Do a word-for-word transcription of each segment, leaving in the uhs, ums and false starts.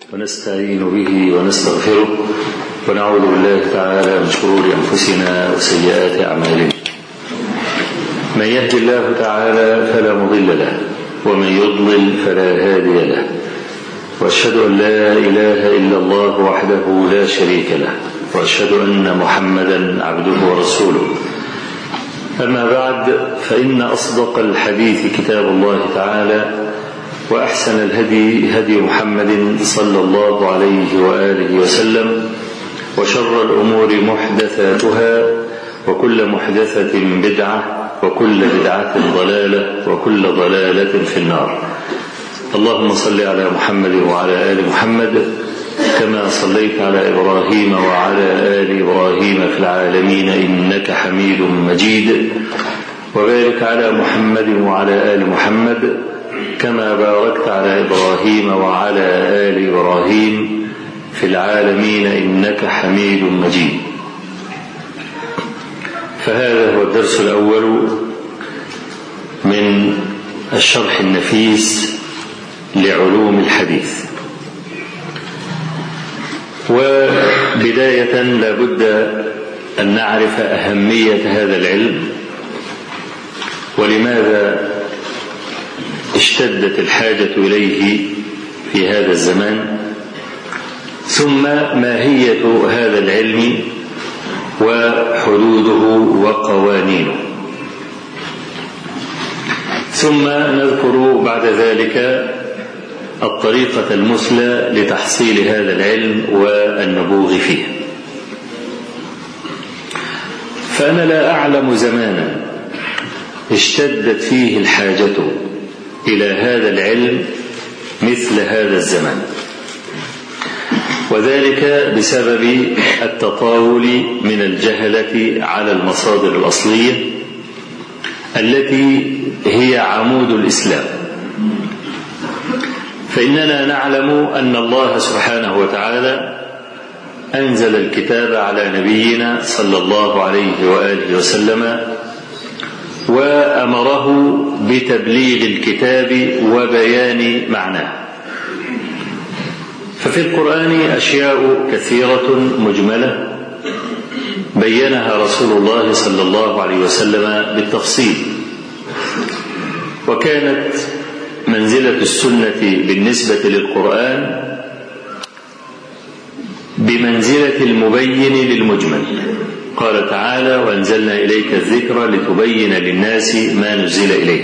ونستعين به ونستغفره ونعوذ بالله تعالى من شرور أنفسنا وسيئات أعمالنا. من يهد الله تعالى فلا مضل له ومن يضلل فلا هادي له، وأشهد أن لا إله إلا الله وحده لا شريك له، وأشهد أن محمدا عبده ورسوله. أما بعد، فإن أصدق الحديث كتاب الله تعالى، وأحسن الهدي هدي محمد صلى الله عليه وآله وسلم، وشر الأمور محدثاتها، وكل محدثة بدعة، وكل بدعة ضلالة، وكل ضلالة في النار. اللهم صل على محمد وعلى آل محمد كما صليت على إبراهيم وعلى آل إبراهيم في العالمين إنك حميد مجيد، وبارك على محمد وعلى آل محمد كما باركت على إبراهيم وعلى آل إبراهيم في العالمين إنك حميد مجيد. فهذا هو الدرس الأول من الشرح النفيس لعلوم الحديث. وبداية لا بد أن نعرف أهمية هذا العلم، ولماذا اشتدت الحاجة إليه في هذا الزمان، ثم ماهية هذا العلم وحدوده وقوانينه، ثم نذكر بعد ذلك الطريقة المثلى لتحصيل هذا العلم والنبوغ فيه. فأنا لا أعلم زمانا اشتدت فيه الحاجة إلى هذا العلم مثل هذا الزمان، وذلك بسبب التطاول من الجهلة على المصادر الأصلية التي هي عمود الإسلام. فإننا نعلم أن الله سبحانه وتعالى أنزل الكتاب على نبينا صلى الله عليه وآله وسلم، وأمره بتبليغ الكتاب وبيان معناه. ففي القرآن أشياء كثيرة مجملة بينها رسول الله صلى الله عليه وسلم بالتفصيل، وكانت منزلة السنة بالنسبة للقرآن بمنزلة المبين للمجمل. قال تعالى: وأنزلنا إليك الذكر لتبين للناس ما نزل إليه.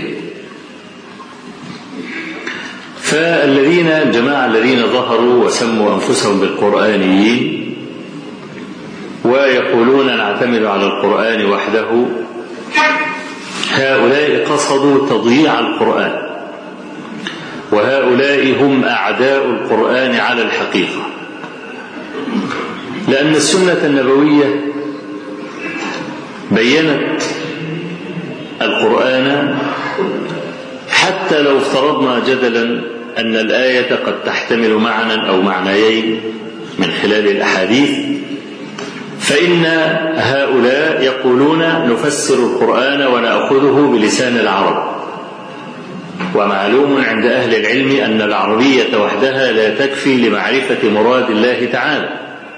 فالذين الجماعة الذين ظهروا وسموا أنفسهم بالقرآنيين ويقولون نعتمد على القرآن وحده، هؤلاء قصدوا تضييع القرآن، وهؤلاء هم أعداء القرآن على الحقيقة، لأن السنة النبوية بيّنت القرآن، حتى لو افترضنا جدلا أن الآية قد تحتمل معنى أو معنيين من خلال الأحاديث، فإن هؤلاء يقولون نفسر القرآن ونأخذه بلسان العرب. ومعلوم عند أهل العلم أن العربية وحدها لا تكفي لمعرفة مراد الله تعالى.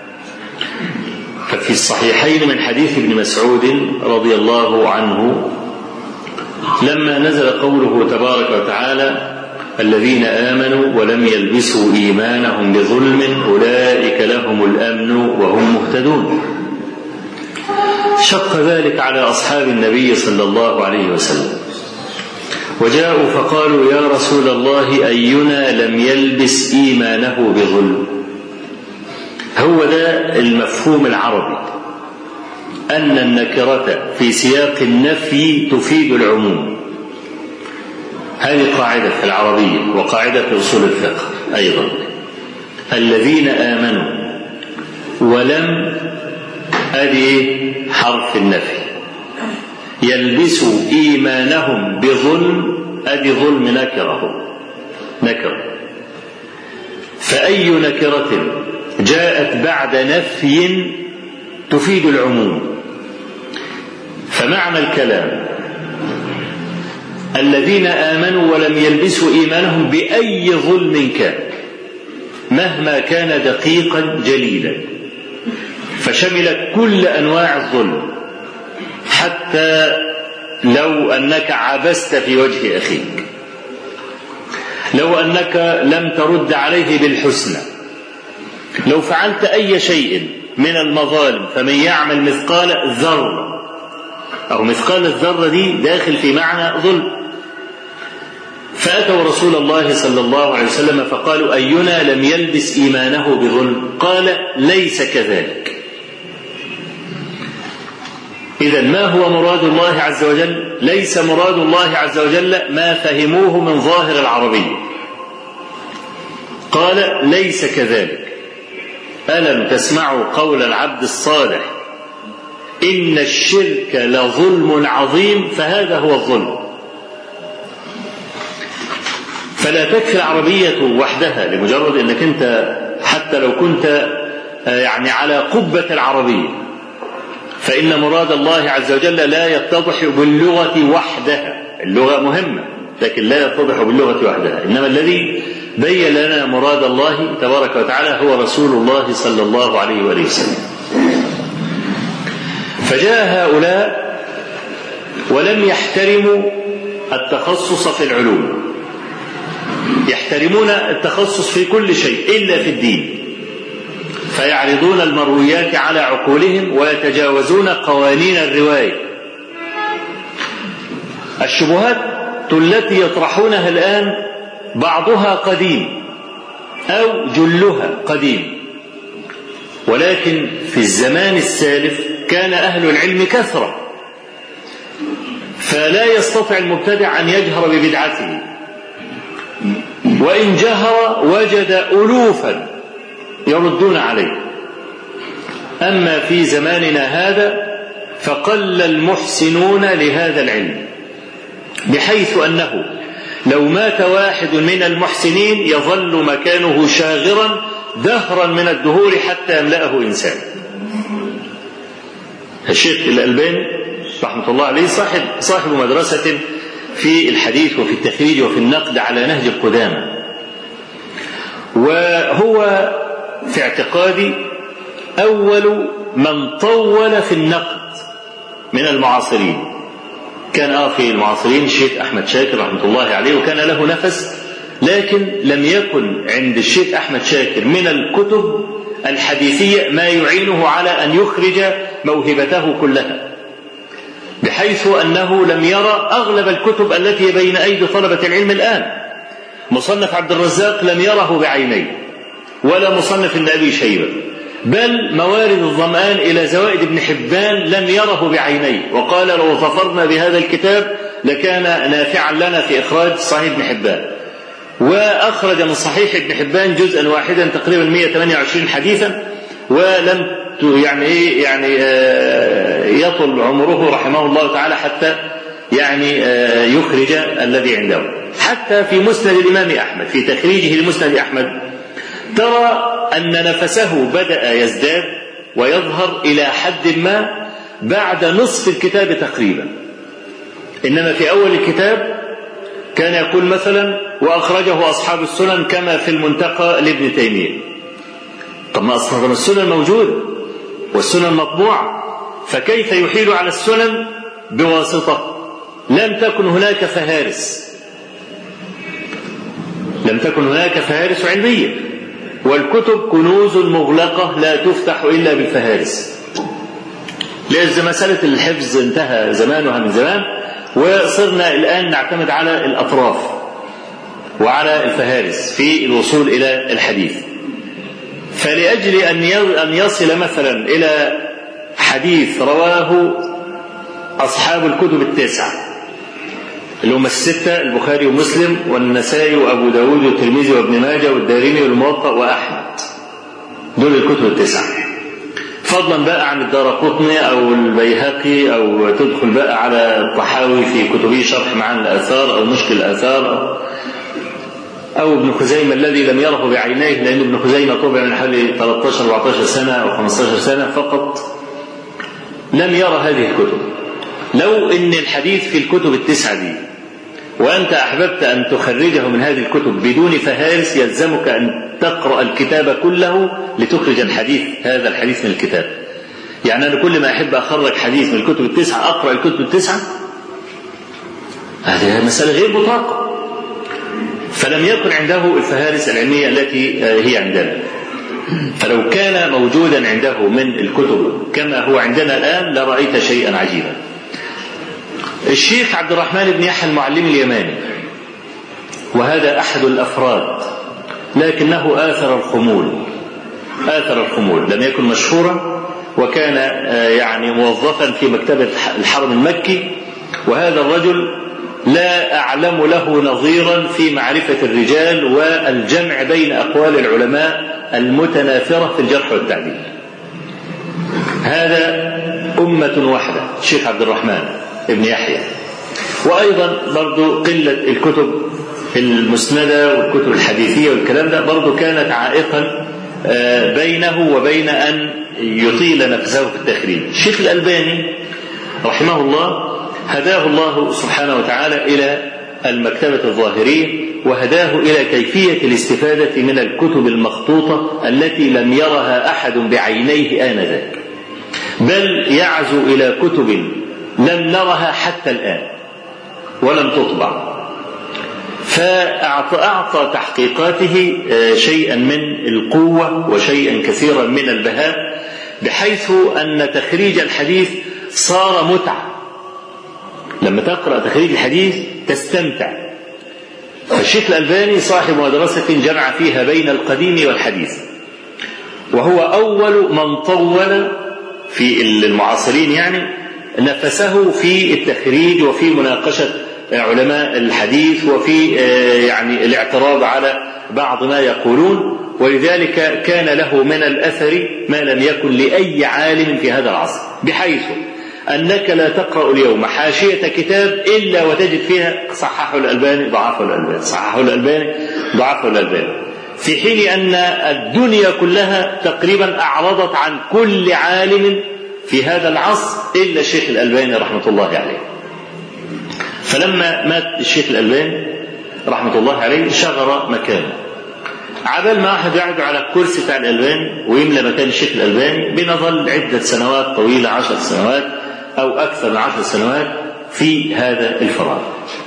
ففي الصحيحين من حديث ابن مسعود رضي الله عنه لما نزل قوله تبارك وتعالى: الذين آمنوا ولم يلبسوا إيمانهم بظلم أولئك لهم الأمن وهم مهتدون، شق ذلك على أصحاب النبي صلى الله عليه وسلم، وجاءوا فقالوا: يا رسول الله، أينا لم يلبس إيمانه بظلم؟ هو ده المفهوم العربي، أن النكرة في سياق النفي تفيد العموم. هذه قاعدة في العربية وقاعدة في أصول الفقه أيضا. الذين آمنوا ولم أدي حرف النفي، يلبسوا إيمانهم بظلم أدي ظلم نكره نكر. فأي نكرة جاءت بعد نفي تفيد العموم. فمعنى الكلام: الذين آمنوا ولم يلبسوا إيمانهم بأي ظلم كان، مهما كان دقيقا جليلا، فشملت كل أنواع الظلم، حتى لو أنك عبست في وجه أخيك، لو أنك لم ترد عليه بالحسنى، لو فعلت أي شيء من المظالم، فمن يعمل مثقال ذرة، أو مثقال الذرة دي داخل في معنى ظلم. فأتوا رسول الله صلى الله عليه وسلم فقالوا: أينا لم يلبس إيمانه بظلم؟ قال: ليس كذلك. إذن ما هو مراد الله عز وجل؟ ليس مراد الله عز وجل ما فهموه من ظاهر العربية. قال: ليس كذلك. ألم تسمعوا قول العبد الصالح: إن الشرك لظلم عظيم؟ فهذا هو الظلم. فلا تكفي العربية وحدها، لمجرد أنك أنت حتى لو كنت يعني على قبة العربية، فإن مراد الله عز وجل لا يتضح باللغة وحدها. اللغة مهمة لكن لا يتضح باللغة وحدها، إنما الذي بين لنا مراد الله تبارك وتعالى هو رسول الله صلى الله عليه وآله وسلم. فجاء هؤلاء ولم يحترموا التخصص في العلوم، يحترمون التخصص في كل شيء إلا في الدين، فيعرضون المرويات على عقولهم ويتجاوزون قوانين الرواية. الشبهات التي يطرحونها الآن بعضها قديم أو جلها قديم، ولكن في الزمان السالف كان أهل العلم كثرة، فلا يستطيع المبتدع أن يجهر ببدعته، وإن جهر وجد ألوفا يردون عليه. أما في زماننا هذا فقل المحسنون لهذا العلم، بحيث أنه لو مات واحد من المحسنين يظل مكانه شاغرا دهرا من الدهور حتى يملأه إنسان. الشيخ الألباني رحمة الله عليه صاحب, صاحب مدرسة في الحديث وفي التخريج وفي النقد على نهج القدامى، وهو في اعتقادي أول من طول في النقد من المعاصرين. كان آه في المعاصرين الشيخ أحمد شاكر رحمة الله عليه، وكان له نفس، لكن لم يكن عند الشيخ أحمد شاكر من الكتب الحديثية ما يعينه على أن يخرج موهبته كلها، بحيث أنه لم يرى أغلب الكتب التي بين أيدي طلبة العلم الآن. مصنف عبد الرزاق لم يره بعينيه، ولا مصنف ابن أبي شيبة، بل موارد الظمآن إلى زوائد ابن حبان لم يره بعينيه، وقال: لو ظفرنا بهذا الكتاب لكان نافعا لنا في إخراج صحيح ابن حبان. وأخرج من صحيح ابن حبان جزءا واحدا تقريبا مئة وثمانية وعشرين حديثا، ولم يعني إيه يعني يطل عمره رحمه الله تعالى حتى يعني يخرج الذي عنده. حتى في مسند الإمام أحمد في تخريجه لمسند أحمد ترى أن نفسه بدأ يزداد ويظهر إلى حد ما بعد نصف الكتاب تقريبا، إنما في أول الكتاب كان يقول مثلا: وأخرجه أصحاب السنن كما في المنتقى لابن تيمية. طب ما أصلا السنن موجود والسنن مطبوعة، فكيف يحيل على السنن بواسطة؟ لم تكن هناك فهارس، لم تكن هناك فهارس علمية، والكتب كنوز مغلقة لا تفتح إلا بالفهارس. لأن مسألة الحفظ انتهى زمانها من زمان، وصرنا الآن نعتمد على الأطراف وعلى الفهارس في الوصول إلى الحديث. فلأجل أن يصل مثلا إلى حديث رواه أصحاب الكتب التسعة اللي هم الستة: البخاري ومسلم والنسائي وأبو داود والترمذي وابن ماجه والدارمي والموطأ وأحمد، دول الكتب التسعة. فضلا بقى عن الدارقطني أو البيهقي، أو تدخل بقى على الطحاوي في كتبه شرح معاني الآثار أو مشكل الآثار، أو ابن خزيمة الذي لم يره بعينيه، لأن ابن خزيمة طبع من حوالي ثلاثة عشر أربعة عشر سنة أو خمسة عشر سنة فقط، لم يرى هذه الكتب. لو إن الحديث في الكتب التسعة دي وأنت أحببت أن تخرجه من هذه الكتب بدون فهارس، يلزمك أن تقرأ الكتاب كله لتخرج الحديث هذا الحديث من الكتاب. يعني أنا كل ما أحب أخرج حديث من الكتب التسعة أقرأ الكتب التسعة، هذه مسألة غير مطلقة. فلم يكن عنده الفهارس العلمية التي هي عندنا. فلو كان موجودا عنده من الكتب كما هو عندنا الآن لرأيت شيئا عجيبا. الشيخ عبد الرحمن بن يحيى المعلم اليماني، وهذا أحد الأفراد، لكنه آثر الخمول آثر الخمول لم يكن مشهورا، وكان يعني موظفا في مكتبة الحرم المكي. وهذا الرجل لا أعلم له نظيرا في معرفة الرجال والجمع بين أقوال العلماء المتنافرة في الجرح والتعديل. هذا أمة واحدة الشيخ عبد الرحمن ابن يحيى. وأيضا برضو قلة الكتب المسندة والكتب الحديثية والكلام ده برضو كانت عائقا بينه وبين أن يطيل نفسه في التخريج. الشيخ الألباني رحمه الله هداه الله سبحانه وتعالى إلى المكتبة الظاهرية، وهداه إلى كيفية الاستفادة من الكتب المخطوطة التي لم يرها أحد بعينيه آنذاك، بل يعزو إلى كتب لم نرها حتى الآن ولم تطبع. فأعطى تحقيقاته شيئا من القوة وشيئا كثيرا من البهاء، بحيث أن تخريج الحديث صار متعة. لما تقرأ تخريج الحديث تستمتع. فالشيخ الألباني صاحب مدرسة جمع فيها بين القديم والحديث، وهو أول من طول في المعاصرين يعني نفسه في التخريج وفي مناقشة علماء الحديث وفي يعني الاعتراض على بعض ما يقولون. ولذلك كان له من الأثر ما لم يكن لأي عالم في هذا العصر، بحيث أنك لا تقرأ اليوم حاشية كتاب إلا وتجد فيها صححه الألباني ضعفه الألباني صححه الألباني ضعفه الألباني، في حين أن الدنيا كلها تقريبا أعرضت عن كل عالم في هذا العصر إلا الشيخ الألباني رحمة الله عليه. فلما مات الشيخ الألباني رحمة الله عليه شغر مكانه. عبال ما واحد يقعد على الكرسي بتاع الألباني ويملى مكان الشيخ الألباني بنظل عدة سنوات طويلة، عشر سنوات أو أكثر من عشر سنوات في هذا الفراغ.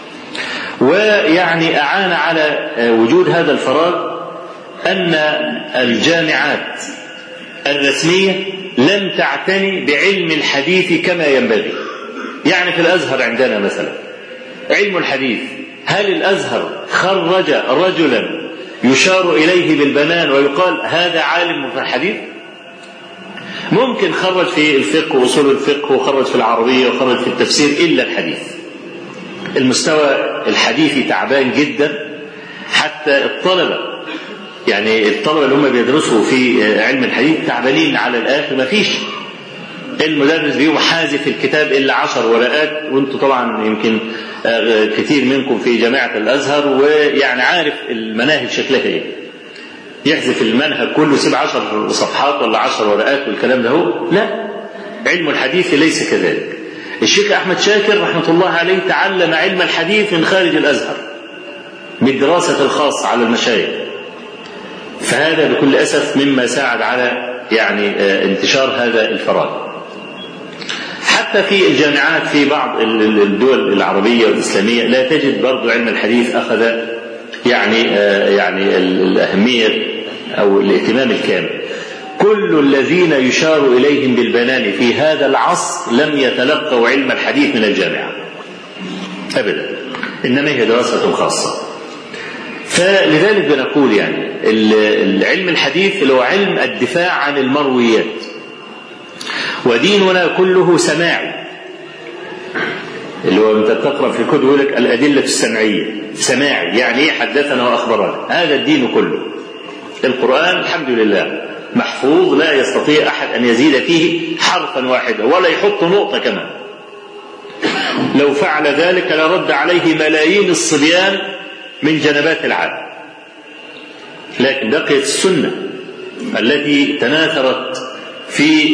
ويعني أعان على وجود هذا الفراغ أن الجامعات الرسمية لم تعتني بعلم الحديث كما ينبغي. يعني في الأزهر عندنا مثلا علم الحديث، هل الأزهر خرج رجلا يشار إليه بالبنان ويقال هذا عالم في الحديث؟ ممكن خرج في الفقه وأصول الفقه وخرج في العربية وخرج في التفسير إلا الحديث. المستوى الحديثي تعبان جدا، حتى الطلبة يعني الطلبة اللي هم بيدرسوا في علم الحديث تعبانين على الآخر. ما فيش المدرس بيهم حازف الكتاب إلا عشر ورقات، وانتم طبعا يمكن كثير منكم في جامعة الأزهر ويعني عارف المناهج شكلها ايه. يحذف المنهج كله سبع عشر صفحات ولا عشر ورقات والكلام ده هو. لا، علم الحديث ليس كذلك. الشيخ أحمد شاكر رحمة الله عليه تعلم علم الحديث من خارج الأزهر بالدراسة الخاصة على المشايخ، فهذا بكل أسف مما ساعد على يعني انتشار هذا الفراغ. حتى في الجامعات في بعض الدول العربية والإسلامية لا تجد برضو علم الحديث أخذ يعني يعني الأهمية أو الاهتمام الكامل. كل الذين يشار إليهم بالبنان في هذا العصر لم يتلقوا علم الحديث من الجامعة أبدا، إنما هي دراسة خاصة. فلذلك بنقول يعني العلم الحديث اللي هو علم الدفاع عن المرويات، وديننا كله سماعي. اللي هو انت تقرأ في الكتب يقول لك الأدلة السمعية، سماعي يعني ايه؟ حدثنا وأخبرنا. هذا الدين كله. القرآن الحمد لله محفوظ، لا يستطيع أحد أن يزيد فيه حرفا واحدا ولا يحط نقطة كمان. لو فعل ذلك لرد عليه ملايين الصبيان من جنبات العالم. لكن بقيت السنة التي تناثرت في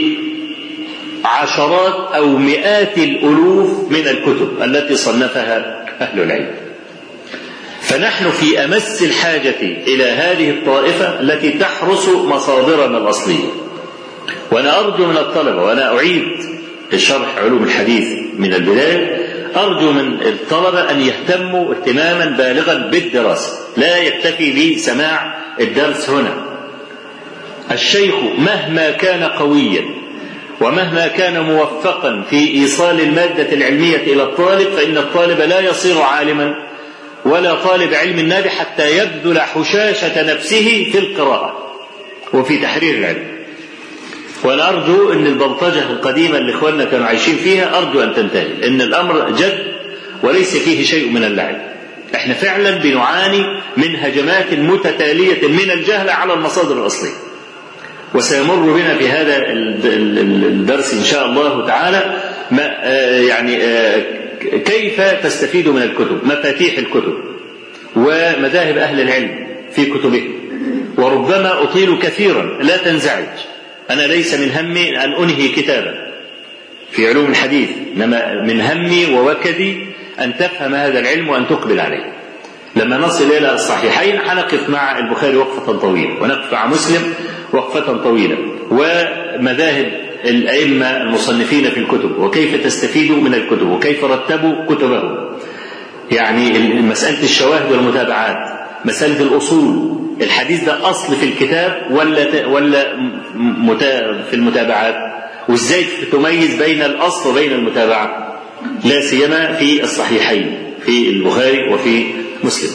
عشرات أو مئات الألوف من الكتب التي صنفها أهل العلم. فنحن في أمس الحاجة إلى هذه الطائفة التي تحرس مصادرنا الأصلية. وأنا أرجو من الطلبة، وأنا أعيد شرح علوم الحديث من البداية، أرجو من الطلبة أن يهتموا اهتماما بالغا بالدراسة، لا يكتفي بسماع الدرس هنا. الشيخ مهما كان قويا ومهما كان موفقا في إيصال المادة العلمية إلى الطالب، فإن الطالب لا يصير عالما ولا طالب علم نافع حتى يبذل حشاشة نفسه في القراءة وفي تحرير العلم. وأنا أرجو أن البلطجة القديمة اللي إخواننا كانوا عايشين فيها أرجو أن تنتهي، أن الأمر جد وليس فيه شيء من اللعب. إحنا فعلا بنعاني من هجمات متتالية من الجهل على المصادر الأصلية، وسيمر بنا في هذا الدرس إن شاء الله تعالى ما يعني كيف تستفيد من الكتب، مفاتيح الكتب ومذاهب أهل العلم في كتبهم. وربما أطيل كثيرا، لا تنزعج، أنا ليس من همي أن أنهي كتابا في علوم الحديث، إنما من همي ووكدي أن تفهم هذا العلم وأن تقبل عليه. لما نصل إلى الصحيحين حنقف مع البخاري وقفة طويلة، ونقف مع مسلم وقفة طويلة، ومذاهب الأئمة المصنفين في الكتب وكيف تستفيدوا من الكتب وكيف رتبوا كتبهم. يعني مسألة الشواهد والمتابعات، مسألة الأصول، الحديث ده أصل في الكتاب ولا ولا في المتابعات، وإزاي تميز بين الأصل وبين المتابعة، لا سيما في الصحيحين في البخاري وفي مسلم.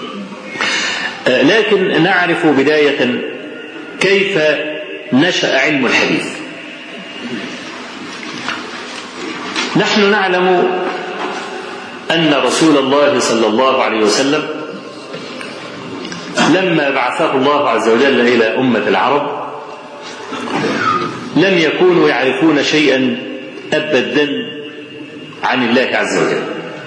لكن نعرف بداية كيف نشأ علم الحديث. نحن نعلم أن رسول الله صلى الله عليه وسلم لما بعثه الله عز وجل إلى أمة العرب لم يكونوا يعرفون شيئا أبدا عن الله عز وجل،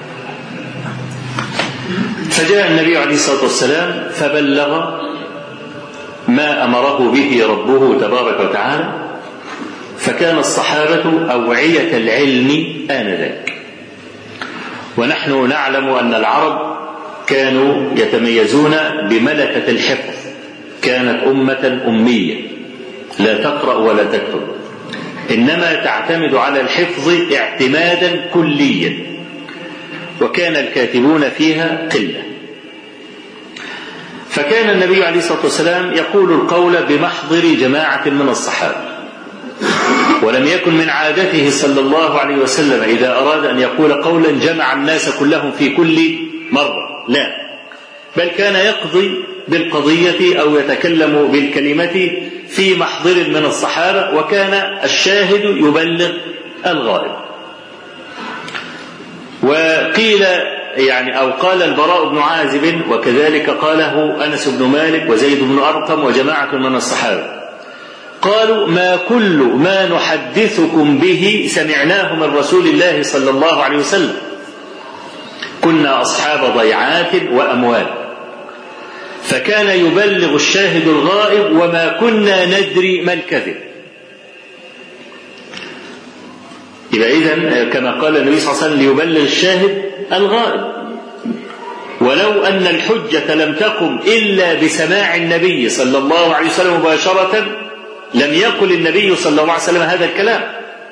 فجاء النبي عليه الصلاة والسلام فبلغ ما أمره به ربه تبارك وتعالى، فكان الصحابة أوعية العلم آنذاك. ونحن نعلم أن العرب كانوا يتميزون بملكة الحفظ، كانت أمة أمية لا تقرأ ولا تكتب، إنما تعتمد على الحفظ اعتمادا كليا، وكان الكاتبون فيها قلة. فكان النبي عليه الصلاة والسلام يقول القول بمحضر جماعة من الصحابة، ولم يكن من عادته صلى الله عليه وسلم إذا أراد أن يقول قولا جمع الناس كلهم في كل مرة، لا، بل كان يقضي بالقضية أو يتكلم بالكلمة في محضر من الصحابة، وكان الشاهد يبلغ الغائب. وقيل يعني أو قال البراء بن عازب، وكذلك قاله أنس بن مالك وزيد بن أرقم وجماعة من الصحابة، قالوا ما كل ما نحدثكم به سمعناه من رسول الله صلى الله عليه وسلم، كنا أصحاب ضيعات وأموال، فكان يبلغ الشاهد الغائب وما كنا ندري ما الكذب. يبقى إذن كما قال النبي صلى الله عليه وسلم ليبلغ الشاهد الغائب، ولو أن الحجة لم تقم إلا بسماع النبي صلى الله عليه وسلم مباشرة لم يقل النبي صلى الله عليه وسلم هذا الكلام،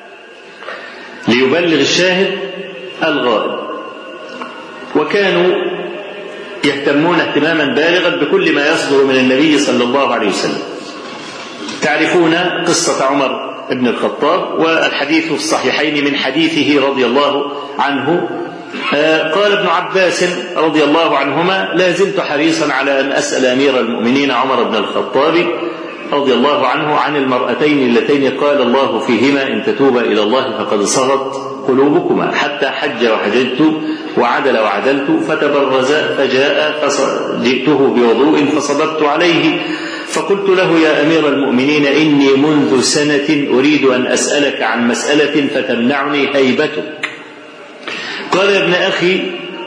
ليبلغ الشاهد الغائب. وكانوا يهتمون اهتماما بالغا بكل ما يصدر من النبي صلى الله عليه وسلم. تعرفون قصة عمر بن الخطاب، والحديث في الصحيحين من حديثه رضي الله عنه. قال ابن عباس رضي الله عنهما: لا زلت حريصا على أن أسأل أمير المؤمنين عمر بن الخطاب رضي الله عنه عن المرأتين اللتين قال الله فيهما إن تتوبا إلى الله فقد صغت قلوبكما، حتى حج وحججت وعدل وعدلت فتبرزا فجاء فجئته بوضوء فصببت عليه فقلت له يا أمير المؤمنين إني منذ سنة أريد أن أسألك عن مسألة فتمنعني هيبتك. قال يا ابن أخي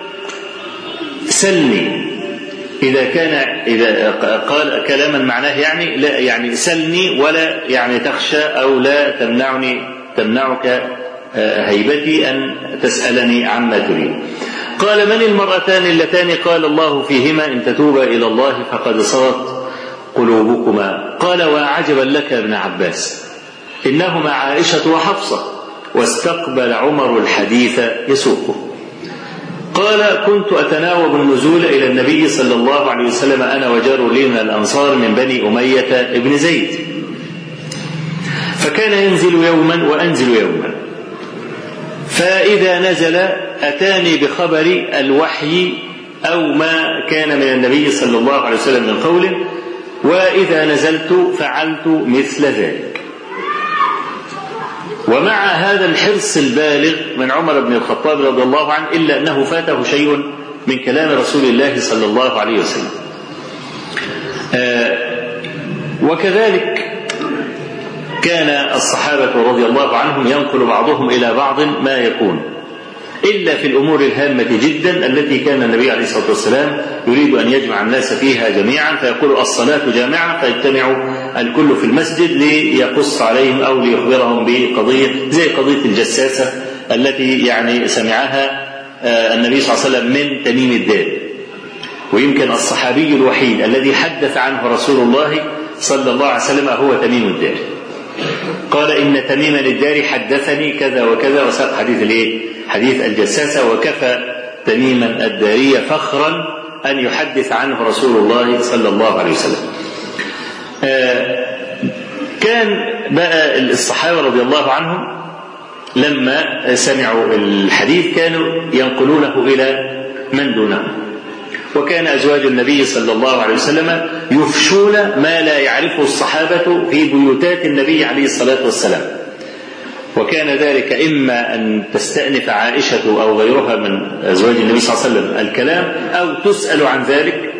سلني، إذا كان إذا قال كلاما معناه يعني لا يعني سلني ولا يعني تخشى أو لا تمنعني تمنعك هيبتي أن تسألني عما تريد. قال: من المرأتان اللتان قال الله فيهما إن تتوبا إلى الله فقد صغت قلوبكما؟ قال: وعجبا لك يا ابن عباس، إنهما عائشة وحفصة. واستقبل عمر الحديث يسوقه. قال: كنت أتناوب النزول إلى النبي صلى الله عليه وسلم أنا وجار لي من الأنصار من بني أمية ابن زيد، فكان ينزل يوما وأنزل يوما، فإذا نزل أتاني بخبر الوحي أو ما كان من النبي صلى الله عليه وسلم من قول، وإذا نزلت فعلت مثل ذلك. ومع هذا الحرص البالغ من عمر بن الخطاب رضي الله عنه إلا أنه فاته شيء من كلام رسول الله صلى الله عليه وسلم. آه وكذلك كان الصحابة رضي الله عنهم ينقل بعضهم إلى بعض ما يكون، إلا في الأمور الهامة جدا التي كان النبي عليه الصلاة والسلام يريد أن يجمع الناس فيها جميعا، فيقول: الصلاة جامعة، فيجتمع الكل في المسجد ليقص عليهم أو ليخبرهم بقضية زي قضية الجساسة التي يعني سمعها النبي صلى الله عليه وسلم من تميم الداري. ويمكن الصحابي الوحيد الذي حدث عنه رسول الله صلى الله عليه وسلم هو تميم الداري. قال: إن تميما الداري حدثني كذا وكذا، وساق حديث الايه؟ حديث الجساسة. وكفى تميما الداري فخرا أن يحدث عنه رسول الله صلى الله عليه وسلم. آه كان بقى الصحابة رضي الله عنهم لما سمعوا الحديث كانوا ينقلونه إلى من دونهم، وكان أزواج النبي صلى الله عليه وسلم يفشون ما لا يعرفه الصحابة في بيوتات النبي عليه الصلاة والسلام. وكان ذلك إما أن تستأنف عائشة أو غيرها من أزواج النبي صلى الله عليه وسلم الكلام، أو تسأل عن ذلك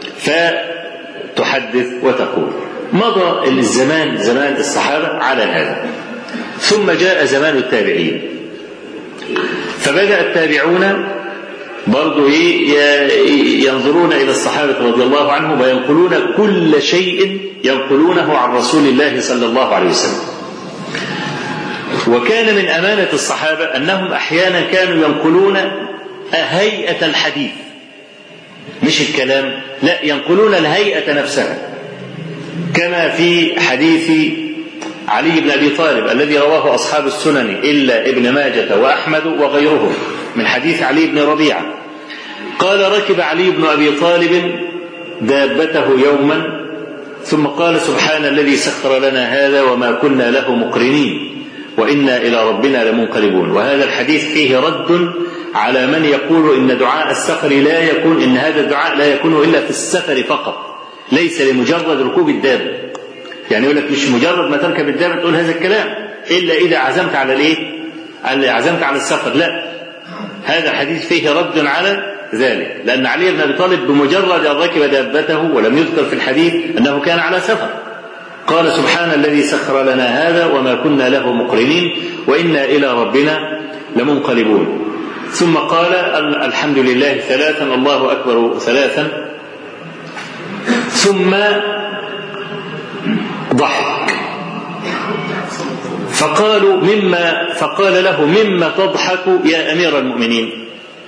فتحدث وتقول. مضى الزمان زمان الصحابة على هذا، ثم جاء زمان التابعين، فبدأ التابعون برضو ينظرون إلى الصحابة رضي الله عنهم وينقلون كل شيء ينقلونه عن رسول الله صلى الله عليه وسلم. وكان من أمانة الصحابة أنهم أحيانا كانوا ينقلون هيئة الحديث، مش الكلام، لا، ينقلون الهيئة نفسها، كما في حديث علي بن أبي طالب الذي رواه أصحاب السنن إلا ابن ماجة وأحمد وغيرهم، من حديث علي بن ربيعة قال: ركب علي بن أبي طالب دابته يوما ثم قال: سبحان الذي سخر لنا هذا وما كنا له مقرنين وإنا إلى ربنا لمنقلبون. وهذا الحديث فيه رد على من يقول إن دعاء السفر لا يكون إن هذا الدعاء لا يكون إلا في السفر فقط، ليس لمجرد ركوب الدابة. يعني يقول لك مش مجرد ما تركب الدابة تقول هذا الكلام إلا إذا عزمت على الإيه؟ عزمت على السفر، لا، هذا الحديث فيه رد على ذلك، لأن علي بن أبي طالب بمجرد أن ركب دابته ولم يذكر في الحديث أنه كان على سفر قال: سبحان الذي سخر لنا هذا وما كنا له مقرنين وإنا إلى ربنا لمنقلبون. ثم قال: الحمد لله ثلاثا، الله أكبر ثلاثا، ثم ضحك. فقالوا مما فقال له: مما تضحك يا أمير المؤمنين؟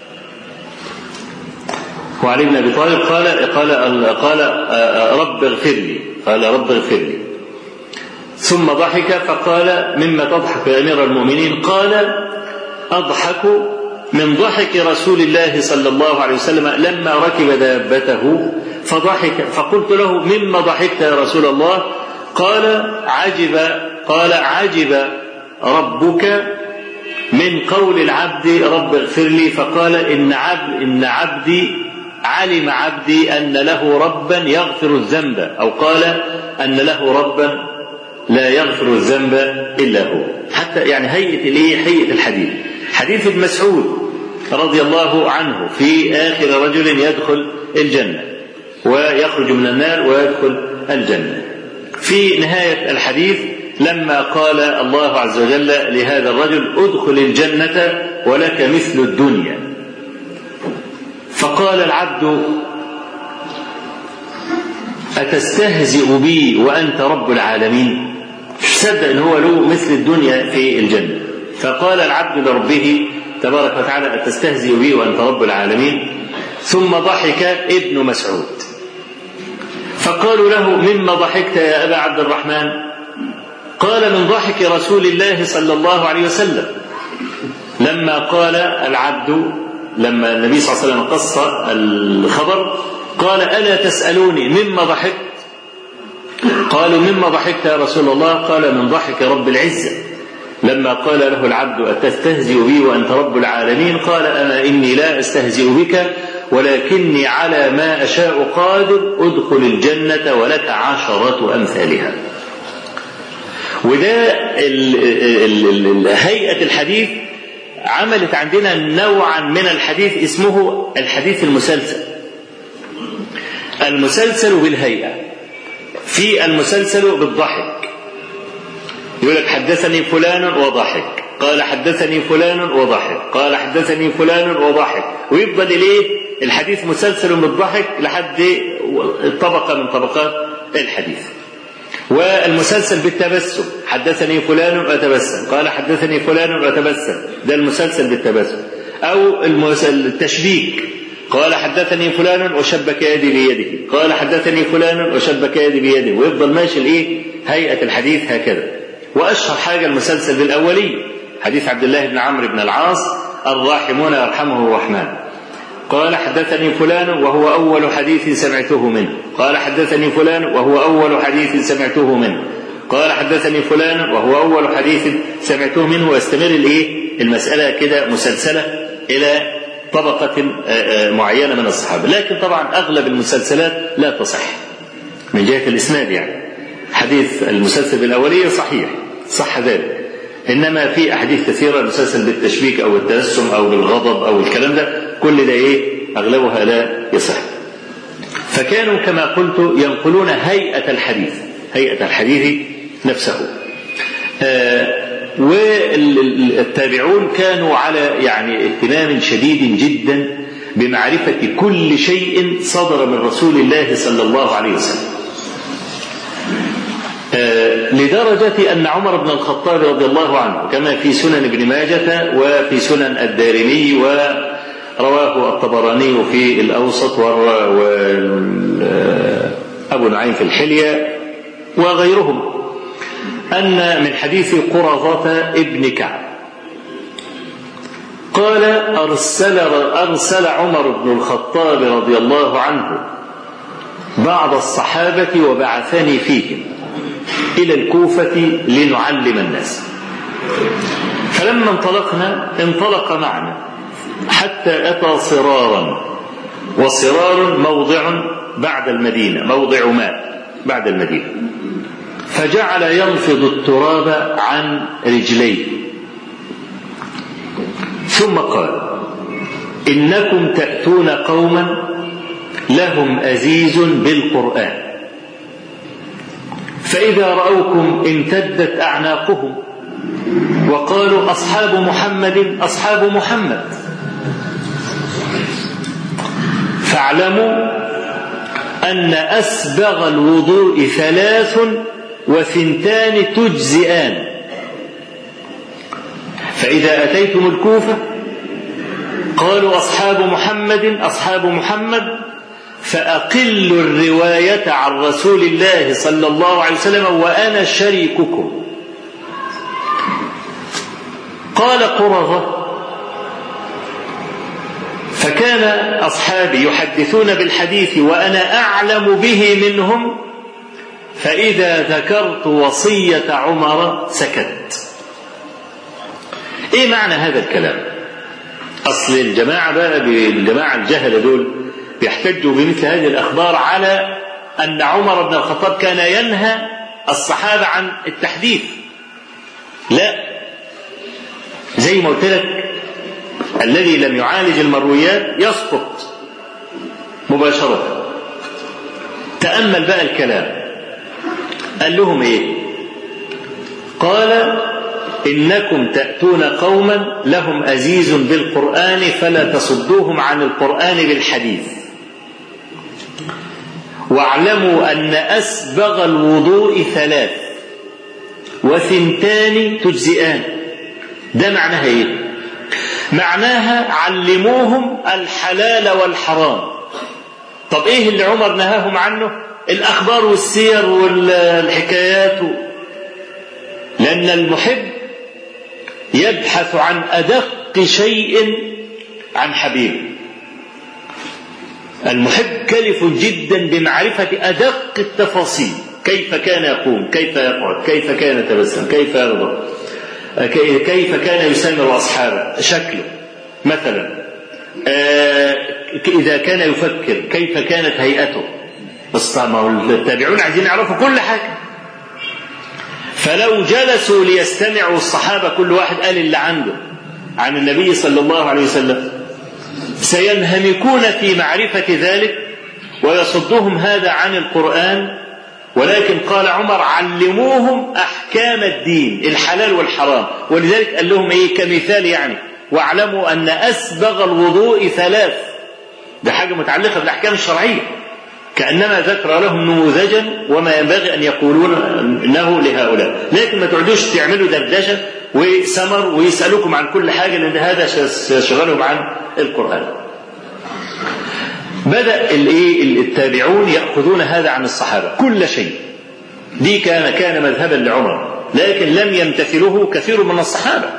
وعلي بن أبي طالب قال قال قال رب اغفر لي، قال رب اغفر لي. ثم ضحك فقال: مما تضحك يا أمير المؤمنين؟ قال: أضحك من ضحك رسول الله صلى الله عليه وسلم لما ركب دابته فضحك، فقلت له: مما ضحكت يا رسول الله؟ قال: عجب قال عجب ربك من قول العبد رب اغفر لي، فقال: إن عبد إن عبدي علم عبدي أن له ربا يغفر الذنب، أو قال أن له ربا لا يغفر الذنب إلا هو. حتى يعني هيئة الإيه؟ هيئة الحديث. حديث ابن مسعود رضي الله عنه في آخر رجل يدخل الجنة ويخرج من النار ويدخل الجنة. في نهاية الحديث لما قال الله عز وجل لهذا الرجل: ادخل الجنة ولك مثل الدنيا، فقال العبد: أتستهزئ بي وأنت رب العالمين؟ مش صدق إن هو له مثل الدنيا في الجنة. فقال العبد لربه: تبارك وتعالى أتستهزئ بي وأنت رب العالمين؟ ثم ضحك ابن مسعود فقالوا له مما ضحكت يا أبا عبد الرحمن؟ قال من ضحك رسول الله صلى الله عليه وسلم لما قال العبد، لما النبي صلى الله عليه وسلم قص الخبر قال ألا تسألوني مما ضحكت؟ قالوا مما ضحكت يا رسول الله؟ قال من ضحك رب العزة لما قال له العبد أتستهزئ بي وأنت رب العالمين؟ قال أما إني لا أستهزئ بك ولكني على ما أشاء قادر، أدخل الجنة ولك عشرة أمثالها. وده هيئة الحديث عملت عندنا نوعا من الحديث اسمه الحديث المسلسل. المسلسل بالهيئة، في المسلسل بالضحك، يقول لك حدثني فلان وضحك، قال حدثني فلان وضحك، قال حدثني فلان وضحك، ويفضل إليه الحديث مسلسل بالضحك لحد طبقة من طبقات الحديث. والمسلسل بالتبسم، حدثني فلان وتبسم، قال حدثني فلان وتبسم، ده المسلسل بالتبسم. أو التشبيك، قال حدثني فلان وشبك يدي بيده، قال حدثني فلان وشبك يدي بيده، ويفضل ماشي الايه هيئة الحديث هكذا. وأشهر حاجة المسلسل بالأولي، حديث عبد الله بن عمرو بن العاص الراحمون يرحمه الرحمن، قال حدثني فلان وهو أول حديث سمعته منه، قال حدثني فلان وهو أول حديث سمعته منه، قال حدثني فلان وهو أول حديث سمعته منه، واستمر الايه المسألة كده مسلسلة إلى طبقة معينة من الصحابة. لكن طبعا أغلب المسلسلات لا تصح من جهة الإسناد، يعني حديث المسلسل بالأولية صحيح صح ذلك، إنما في أحاديث كثيرة المسلسل بالتشبيك أو التبسم أو بالغضب أو الكلام ده كل ده إيه أغلبها لا يصح. فكانوا كما قلت ينقلون هيئة الحديث، هيئة الحديث نفسه. آه والتابعون كانوا على يعني اهتمام شديد جدا بمعرفة كل شيء صدر من رسول الله صلى الله عليه وسلم، آه لدرجة أن عمر بن الخطاب رضي الله عنه كما في سنن ابن ماجة وفي سنن الدارمي ورواه الطبراني في الأوسط وأبو نعيم في الحلية وغيرهم، أن من حديث قرظة ابن كعب قال أرسل, أرسل عمر بن الخطاب رضي الله عنه بعض الصحابة وبعثني فيهم إلى الكوفة لنعلم الناس، فلما انطلقنا انطلق معنا حتى أتى صرارا، وصرار موضع بعد المدينة، موضع ماء بعد المدينة، فجعل ينفض التراب عن رجليه ثم قال إنكم تأتون قوما لهم أزيز بالقرآن، فإذا رأوكم امتدت أعناقهم وقالوا أصحاب محمد أصحاب محمد، فاعلموا أن أسبغ الوضوء ثلاث وثنتان تجزئان، فإذا أتيتم الكوفة قالوا أصحاب محمد أصحاب محمد فأقلوا الرواية عن رسول الله صلى الله عليه وسلم وأنا شريككم. قال قرظة فكان أصحابي يحدثون بالحديث وأنا أعلم به منهم، فإذا ذكرت وصية عمر سكت. إيه معنى هذا الكلام؟ أصل الجماعة بقى الجماعة الجهلة دول بيحتجوا بمثل هذه الأخبار على أن عمر بن الخطاب كان ينهى الصحابة عن التحديث. لا، زي ما قلت لك الذي لم يعالج المرويات يسقط مباشرة. تأمل بقى الكلام، قال لهم إيه؟ قال إنكم تأتون قوما لهم أزيز بالقرآن فلا تصدوهم عن القرآن بالحديث، واعلموا أن أسبغ الوضوء ثلاث وثنتان تجزئان. ده معناها إيه؟ معناها علموهم الحلال والحرام. طب ايه اللي عمر نهاهم عنه؟ الأخبار والسير والحكايات. لأن المحب يبحث عن أدق شيء عن حبيبه. المحب كلف جدا بمعرفة أدق التفاصيل، كيف كان يقوم، كيف يقعد، كيف كان يتبسم، كيف يغضب، كيف كان يسامر أصحابه، شكله مثلا، إذا كان يفكر كيف كانت هيئته. بس التابعون عايزين يعرفوا كل حاجة. فلو جلسوا ليستمعوا الصحابة كل واحد قال اللي عنده عن النبي صلى الله عليه وسلم سينهمكون في معرفة ذلك ويصدهم هذا عن القرآن. ولكن قال عمر علموهم أحكام الدين، الحلال والحرام. ولذلك قال لهم إيه كمثال يعني: واعلموا أن أسبغ الوضوء ثلاث. ده حاجة متعلقة بالأحكام الشرعية، كأنما ذكر لهم نموذجا وما ينبغي أن يقولون إنه لهؤلاء. لكن ما تعودوش تعملوا دردشة وسمر ويسألوكم عن كل حاجة، لأن هذا سيشغلهم عن القرآن. بدأ التابعون يأخذون هذا عن الصحابة كل شيء. دي كان كان مذهبا لعمر، لكن لم يمتثله كثير من الصحابة.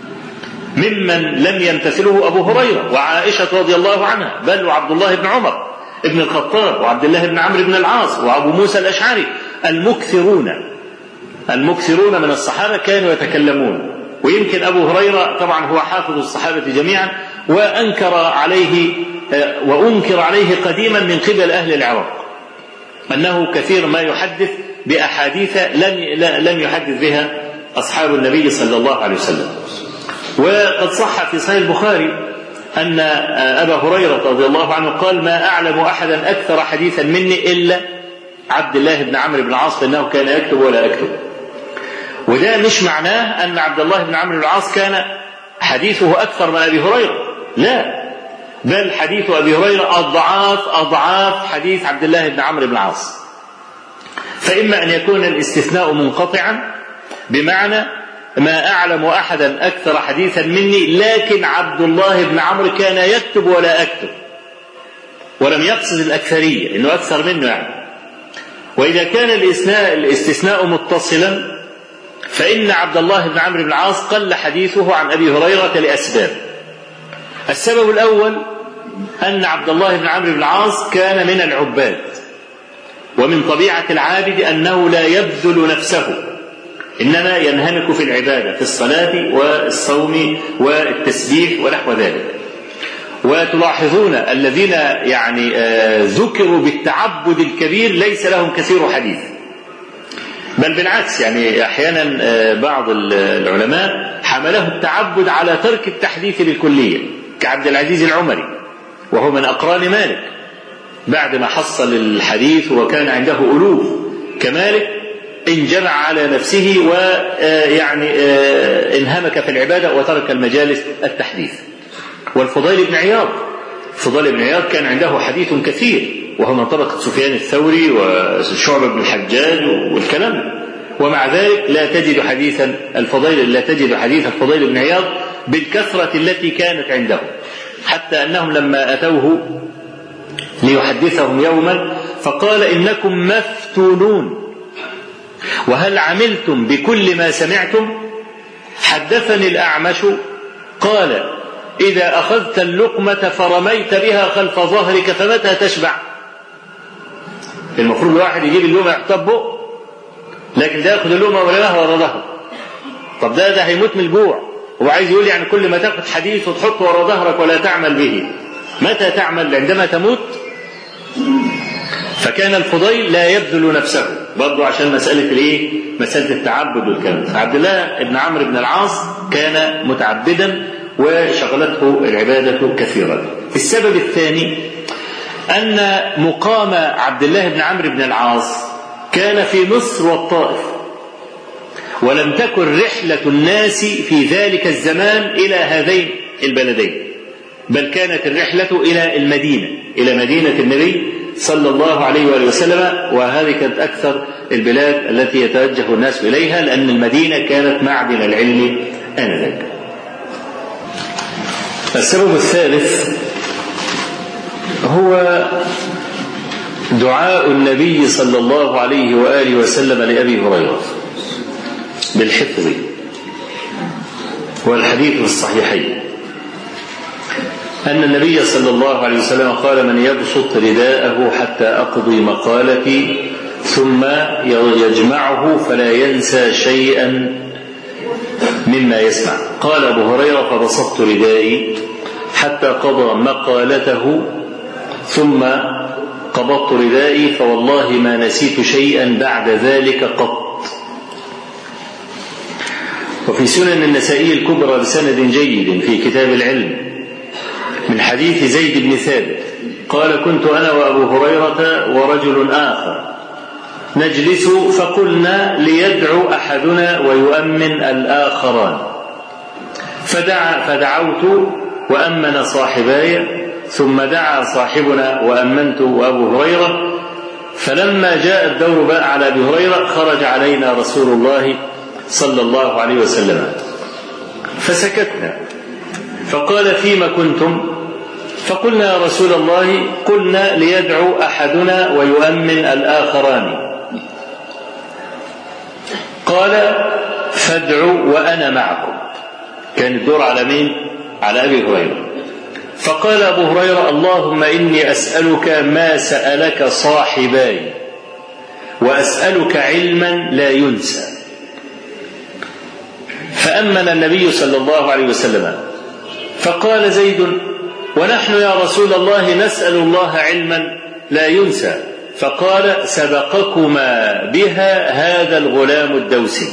ممن لم يمتثله أبو هريرة وعائشة رضي الله عنها، بل وعبد الله بن عمر ابن الخطاب وعبد الله بن عمرو بن العاص وأبو موسى الأشعري. المكثرون المكثرون من الصحابة كانوا يتكلمون. ويمكن أبو هريرة طبعا هو حافظ الصحابة جميعا، وأنكر عليه وأنكر عليه قديما من قبل أهل العراق أنه كثير ما يحدث بأحاديث لم لم يحدث بها أصحاب النبي صلى الله عليه وسلم. وقد صح في صحيح البخاري أن أبا هريرة رضي الله عنه قال: ما أعلم أحدا أكثر حديثا مني إلا عبد الله بن عمرو بن العاص، فإنه كان يكتب ولا أكتب. وده مش معناه أن عبد الله بن عمرو بن العاص كان حديثه أكثر من أبي هريرة، لا، بل حديث أبي هريرة أضعاف أضعاف حديث عبد الله بن عمرو بن العاص. فإما أن يكون الاستثناء منقطعا بمعنى ما أعلم أحدا أكثر حديثا مني، لكن عبد الله بن عمرو كان يكتب ولا أكتب، ولم يقصد الأكثرية إنه أكثر منه يعني. وإذا كان الاستثناء متصلا فإن عبد الله بن عمرو بن العاص قل حديثه عن أبي هريرة لأسباب. السبب الأول أن عبد الله بن عمرو بن العاص كان من العباد، ومن طبيعة العابد أنه لا يبذل نفسه، إنما ينهمك في العبادة، في الصلاة والصوم والتسبيح ونحو ذلك. وتلاحظون الذين يعني ذكروا بالتعبد الكبير ليس لهم كثير حديث، بل بالعكس، يعني أحيانا بعض العلماء حمله التعبد على ترك التحديث للكلية، كعبد العزيز العمري وهو من أقران مالك، بعد ما حصل الحديث وكان عنده ألوف كمالك انجمع على نفسه ويعني انهمك في العبادة وترك المجالس التحديث. والفضيل بن عياض الفضيل بن عياض كان عنده حديث كثير، وهو من طبقة سفيان الثوري وشعبة بن الحجاج والكلام، ومع ذلك لا تجد حديثا الفضيل لا تجد حديث الفضيل بن عياض بالكثرة التي كانت عنده، حتى أنهم لما أتوه ليحدثهم يوما فقال: إنكم مفتونون، وهل عملتم بكل ما سمعتم؟ حدثني الأعمش قال: إذا أخذت اللقمة فرميت بها خلف ظهرك فمتى تشبع؟ المفروض الواحد يجيب اللقمة يحطها بقه، لكن ده يأخذ اللقمة ورماها ورا ظهره. طب ده ده هيموت من الجوع، هو عايز يقول يعني كل ما تاخذ حديث وتحطه ورا ظهرك ولا تعمل به، متى تعمل؟ عندما تموت. فكان الفضيل لا يبذل نفسه برضو عشان مسألة الايه؟ مسألة التعبد والكلام. عبد الله بن عمرو بن العاص كان متعبدا وشغلته العبادة كثيرا. السبب الثاني أن مقام عبد الله بن عمرو بن العاص كان في مصر والطائف، ولم تكن رحلة الناس في ذلك الزمان إلى هذين البلدين، بل كانت الرحلة إلى المدينة، إلى مدينة النبي صلى الله عليه وآله وسلم، وهذه كانت أكثر البلاد التي يتوجه الناس إليها، لأن المدينة كانت معدن العلم آنذاك. السبب الثالث هو دعاء النبي صلى الله عليه وآله وسلم لأبي هريرة بالحفظ، والحديث في الصحيحين أن النبي صلى الله عليه وسلم قال: من يبسط رداءه حتى أقضي مقالتي ثم يجمعه فلا ينسى شيئا مما يسمع. قال أبو هريرة: فبسطت ردائي حتى قضى مقالته ثم قبضت ردائي فوالله ما نسيت شيئا بعد ذلك قط. وفي سنن النسائي الكبرى بسند جيد في كتاب العلم من حديث زيد بن ثابت قال: كنت أنا وأبو هريرة ورجل آخر نجلس فقلنا ليدعو أحدنا ويؤمن الآخران، فدعا فدعوت وأمن صاحباي ثم دعا صاحبنا وأمنت وأبو هريرة، فلما جاء الدور بقى على أبي هريرة خرج علينا رسول الله صلى الله عليه وسلم فسكتنا، فقال: فيما كنتم؟ فقلنا: يا رسول الله قلنا ليدعو أحدنا ويؤمن الآخران. قال: فادعوا وأنا معكم. كان الدور على مين؟ على أبي هريرة. فقال أبو هريرة: اللهم إني أسألك ما سألك صاحباي وأسألك علما لا ينسى. فأمن النبي صلى الله عليه وسلم. فقال زيد: ونحن يا رسول الله نسأل الله علما لا ينسى. فقال: سبقكما بها هذا الغلام الدوسي.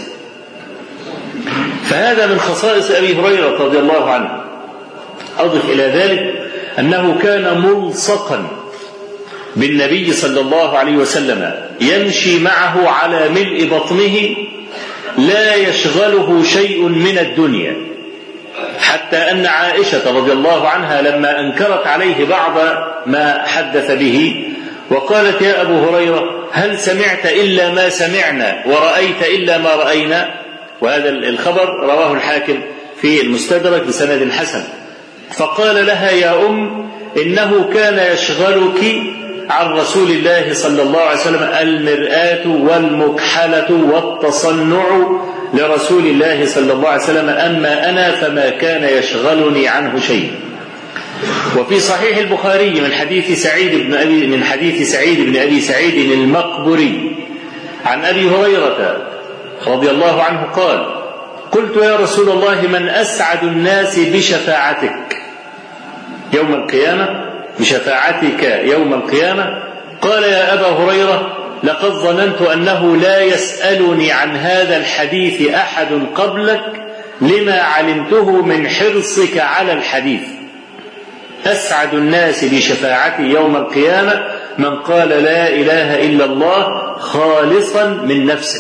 فهذا من خصائص أبي هريرة رضي الله عنه. أضف إلى ذلك أنه كان ملصقا بالنبي صلى الله عليه وسلم، يمشي معه على ملء بطنه لا يشغله شيء من الدنيا، حتى أن عائشة رضي الله عنها لما أنكرت عليه بعض ما حدث به وقالت: يا أبو هريرة هل سمعت إلا ما سمعنا ورأيت إلا ما رأينا؟ وهذا الخبر رواه الحاكم في المستدرك بسند حسن. فقال لها: يا أم إنه كان يشغلك عن رسول الله صلى الله عليه وسلم المرآة والمكحلة والتصنع لرسول الله صلى الله عليه وسلم، أما أنا فما كان يشغلني عنه شيء. وفي صحيح البخاري من حديث سعيد بن أبي من حديث سعيد بن أبي سعيد المقبري عن أبي هريرة رضي الله عنه قال: قلت: يا رسول الله من أسعد الناس بشفاعتك يوم القيامة بشفاعتك يوم القيامة؟ قال: يا أبا هريرة لقد ظننت أنه لا يسألني عن هذا الحديث أحد قبلك لما علمته من حرصك على الحديث. أسعد الناس بشفاعتي يوم القيامة من قال لا إله إلا الله خالصا من نفسه.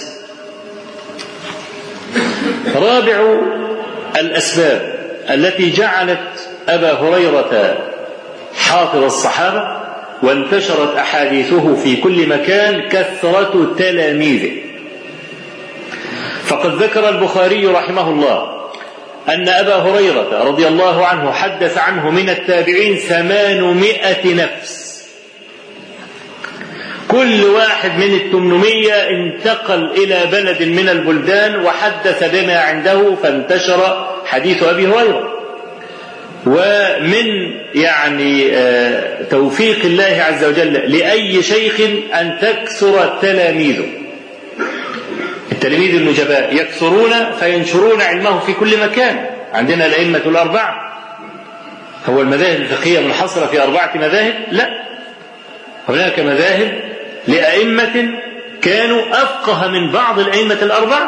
رابع الأسباب التي جعلت أبا هريرة حافظ الصحابة وانتشرت أحاديثه في كل مكان كثرة تلاميذه. فقد ذكر البخاري رحمه الله أن أبا هريرة رضي الله عنه حدث عنه من التابعين ثمانمائة نفس، كل واحد من الثمانمائة انتقل إلى بلد من البلدان وحدث بما عنده فانتشر حديث أبي هريرة. ومن يعني توفيق الله عز وجل لأي شيخ أن تكثر تلاميذه، التلاميذ النجباء يكثرون فينشرون علمه في كل مكان. عندنا الأئمة الأربعة، هو المذاهب الفقهية منحصرة في أربعة مذاهب؟ لا، هناك مذاهب لأئمة كانوا أفقه من بعض الأئمة الأربعة.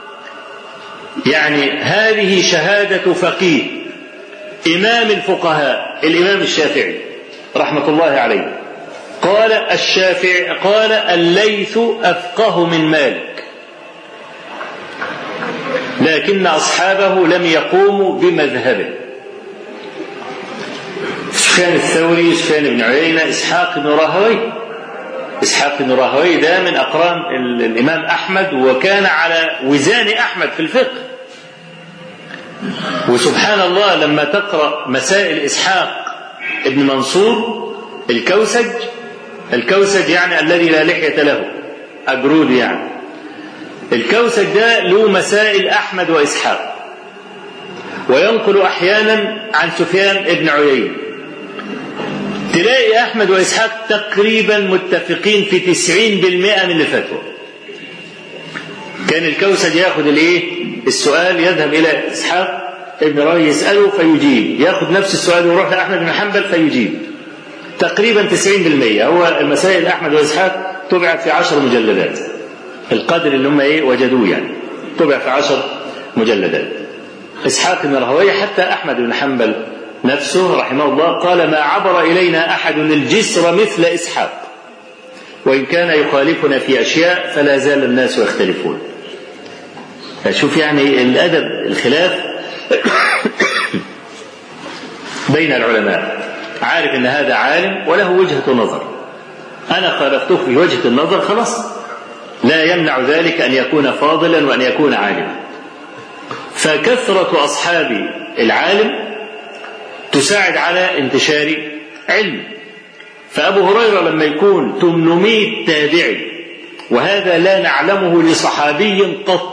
يعني هذه شهادة فقيه إمام الفقهاء الإمام الشافعي رحمة الله عليه قال: الشافعي قال الليث أفقه من مالك، لكن أصحابه لم يقوموا بمذهبه. سفيان الثوري، سفيان بن عيينة، إسحاق بن راهويه. إسحاق بن راهويه ده من أقران الإمام أحمد وكان على وزان أحمد في الفقه، وسبحان الله لما تقرأ مسائل إسحاق ابن منصور الكوسج، الكوسج يعني الذي لا لحية له، أجرود يعني، الكوسج ده له مسائل أحمد وإسحاق، وينقل أحيانا عن سفيان ابن عيينة. تلاقي أحمد وإسحاق تقريبا متفقين في تسعين بالمئة من الفتوى. كان الكوسج ياخذ الايه السؤال، يذهب إلى إسحاق ابن راهويه يسأله فيجيب، ياخذ نفس السؤال ويروح لأحمد بن حنبل فيجيب. تقريبا تسعين بالمئة. هو المسائل أحمد وإسحاق طبعت في عشر مجلدات، القدر اللي هم ايه وجدوه يعني، طبع في عشر مجلدات. إسحاق بن راهويه حتى أحمد بن حنبل نفسه رحمه الله قال: ما عبر إلينا أحد الجسر مثل إسحاق، وإن كان يخالفنا في أشياء فلا زال الناس يختلفون. فشوف يعني الأدب، الخلاف بين العلماء، عارف أن هذا عالم وله وجهة نظر، أنا خالفته في وجهة النظر، خلاص لا يمنع ذلك أن يكون فاضلا وأن يكون عالما. فكثرة أصحاب العالم تساعد على انتشار علم. فأبو هريرة لما يكون ثمانمائة تابعي، وهذا لا نعلمه لصحابي قط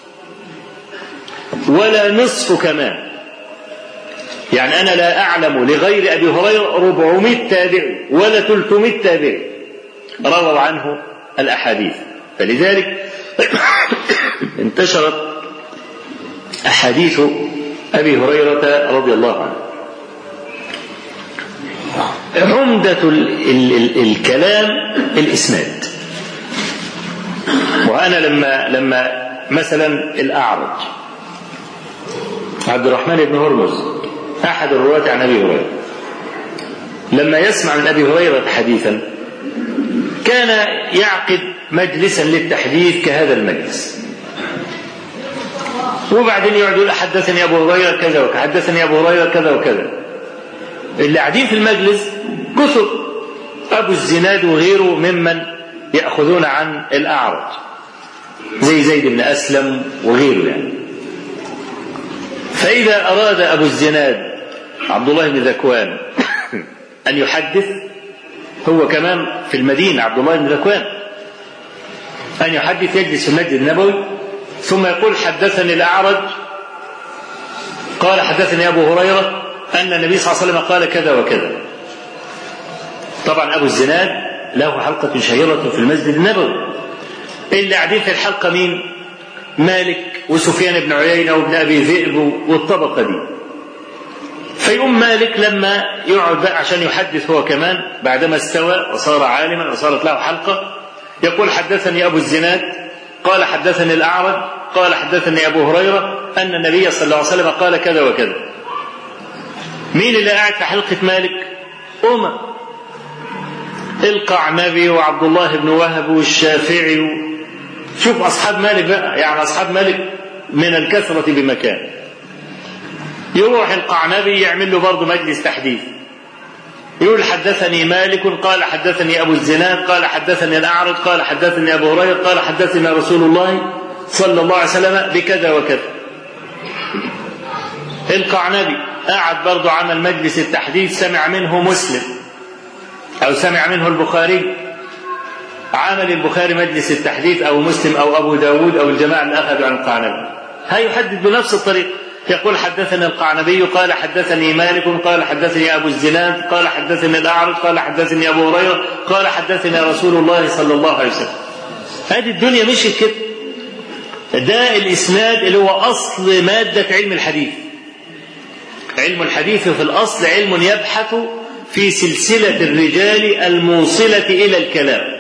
ولا نصف كمان، يعني أنا لا أعلم لغير أبي هريرة أربعمائة تابعي ولا ثلاثمائة تابعي رووا عنه الأحاديث. فلذلك انتشرت أحاديث أبي هريرة رضي الله عنه. عمدة ال ال ال الكلام الإسناد. وأنا لما لما مثلا الأعرج عبد الرحمن بن هرمز أحد الرواة عن أبي هريرة، لما يسمع من أبي هريرة حديثا كان يعقد مجلسا للتحديث كهذا المجلس، وبعدين يقعد يقول: حدثني أبو هريرة كذا وكذا، حدثني أبو هريرة كذا وكذا. اللي قاعدين في المجلس كثر، أبو الزناد وغيره ممن يأخذون عن الأعرج زي زيد بن أسلم وغيره يعني. فإذا أراد أبو الزناد عبد الله بن ذكوان أن يحدث، هو كمان في المدينة عبد الله بن ذكوان، أن يحدث يجلس في المسجد النبوي ثم يقول: حدثني الأعرج قال حدثني أبو هريرة أن النبي صلى الله عليه وسلم قال كذا وكذا. طبعا أبو الزناد له حلقة شهيرة في المسجد النبوي، اللي قاعدين في الحلقة مين؟ مالك وسفيان بن عيينة وابن أبي ذئب والطبقة دي. فيقوم مالك لما يقعد بقى عشان يحدث هو كمان بعدما استوى وصار عالما وصارت له حلقة، يقول: حدثني أبو الزناد قال حدثني الأعرج قال حدثني أبو هريرة أن النبي صلى الله عليه وسلم قال كذا وكذا. مين اللي قاعد في حلقة مالك؟ أمة القعنبي وعبد الله بن وهب والشافعي و... شوف أصحاب مالك بقى، يعني أصحاب مالك من الكثرة بمكان. يروح القعنبي يعمل له برضه مجلس تحديث، يقول: حدثني مالك قال حدثني أبو الزناد قال حدثني الأعرج قال حدثني أبو هريرة قال حدثنا رسول الله صلى الله عليه وسلم بكذا وكذا. القعنبي قاعد برضه عمل مجلس التحديث، سمع منه مسلم أو سمع منه البخاري، عمل البخاري مجلس التحديث أو مسلم أو أبو داود أو الجماعة اللي أخذوا عن القعنبي. هيحدث بنفس الطريقة، يقول: حدثنا القعنبي قال حدثني مالك قال حدثني أبو الزناد قال حدثني الأعرج قال حدثني أبو هريرة قال حدثني رسول الله صلى الله عليه وسلم. هذه الدنيا مشيت كده. ده الإسناد اللي هو أصل مادة علم الحديث. علم الحديث في الأصل علم يبحث في سلسلة الرجال الموصلة إلى الكلام،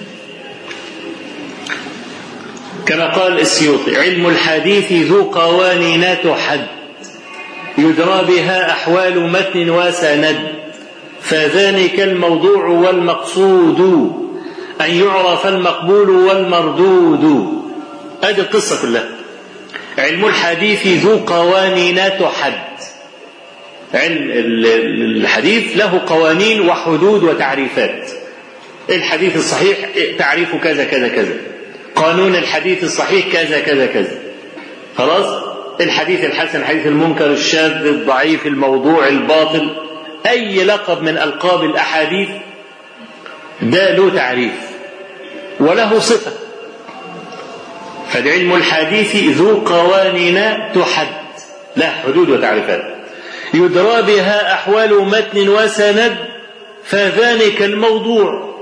كما قال السيوطي: علم الحديث ذو قوانين تحد، يدرى بها أحوال متن وسند، فذلك الموضوع والمقصود، أن يعرف المقبول والمردود. هذه القصة كلها. علم الحديث ذو قوانين تحد، علم الحديث له قوانين وحدود وتعريفات. الحديث الصحيح تعريف كذا كذا كذا، قانون الحديث الصحيح كذا كذا كذا، خلاص. الحديث الحسن، الحديث المنكر، الشاذ، الضعيف، الموضوع، الباطل، أي لقب من ألقاب الأحاديث ده له تعريف وله صفة. فالعلم الحديث ذو قوانين تحد، له حدود وتعريفات يدرى بها أحوال متن وسند، فذلك الموضوع.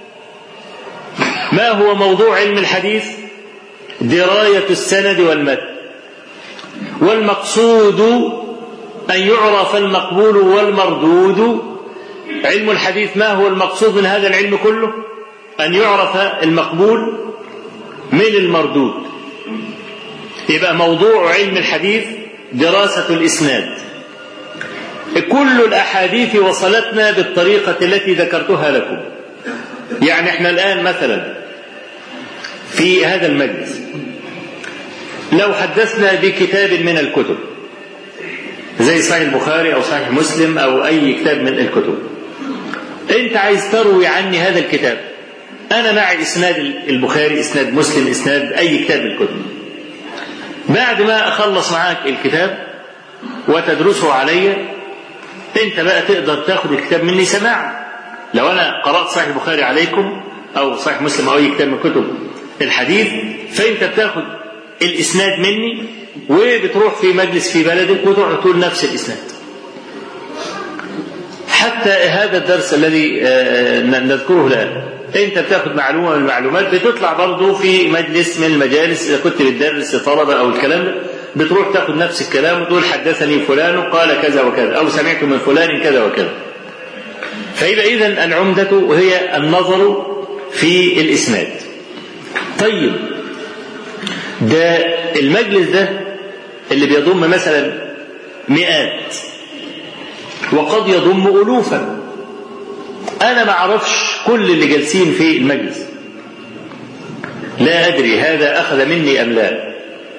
ما هو موضوع علم الحديث؟ دراية السند والمتن، والمقصود أن يعرف المقبول والمردود. علم الحديث ما هو المقصود من هذا العلم كله؟ أن يعرف المقبول من المردود. يبقى موضوع علم الحديث دراسة الإسناد. كل الأحاديث وصلتنا بالطريقة التي ذكرتها لكم. يعني احنا الآن مثلا في هذا المجلس لو حدثنا بكتاب من الكتب زي صحيح البخاري أو صحيح مسلم أو أي كتاب من الكتب، أنت عايز تروي عني هذا الكتاب، أنا معي إسناد البخاري، إسناد مسلم، إسناد أي كتاب من الكتب. بعد ما أخلص معاك الكتاب وتدرسه علي، أنت بقى تقدر تاخد الكتاب مني سماع. لو أنا قرأت صحيح البخاري عليكم أو صحيح مسلم أو أي كتاب من كتب الحديث، فأنت بتاخد الإسناد مني وبتروح في مجلس في بلدك وتقعد تقول نفس الإسناد. حتى هذا الدرس الذي نذكره الآن، أنت بتاخد معلومة من المعلومات بتطلع برضه في مجلس من المجالس، إذا كنت بتدرس طلبة أو الكلام ده، بتروح تاخد نفس الكلام وتقول حدثني فلان قال كذا وكذا أو سمعت من فلان كذا وكذا. فيبقى إذن العمدة هي النظر في الإسناد. طيب ده المجلس ده اللي بيضم مثلا مئات وقد يضم ألوفا، أنا ما أعرفش كل اللي جالسين في المجلس، لا أدري هذا أخذ مني أم لا.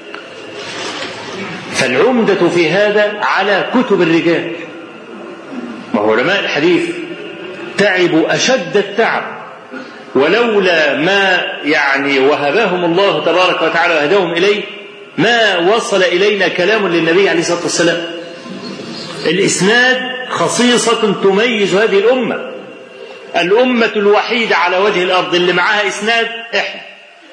فالعمدة في هذا على كتب الرجال. ما هو علماء الحديث تعبوا أشد التعب، ولولا ما يعني وهبهم الله تبارك وتعالى وهداهم إليه ما وصل إلينا كلام للنبي عليه الصلاة والسلام. الإسناد خصيصة تميز هذه الأمة، الأمة الوحيدة على وجه الأرض اللي معها إسناد إحنا.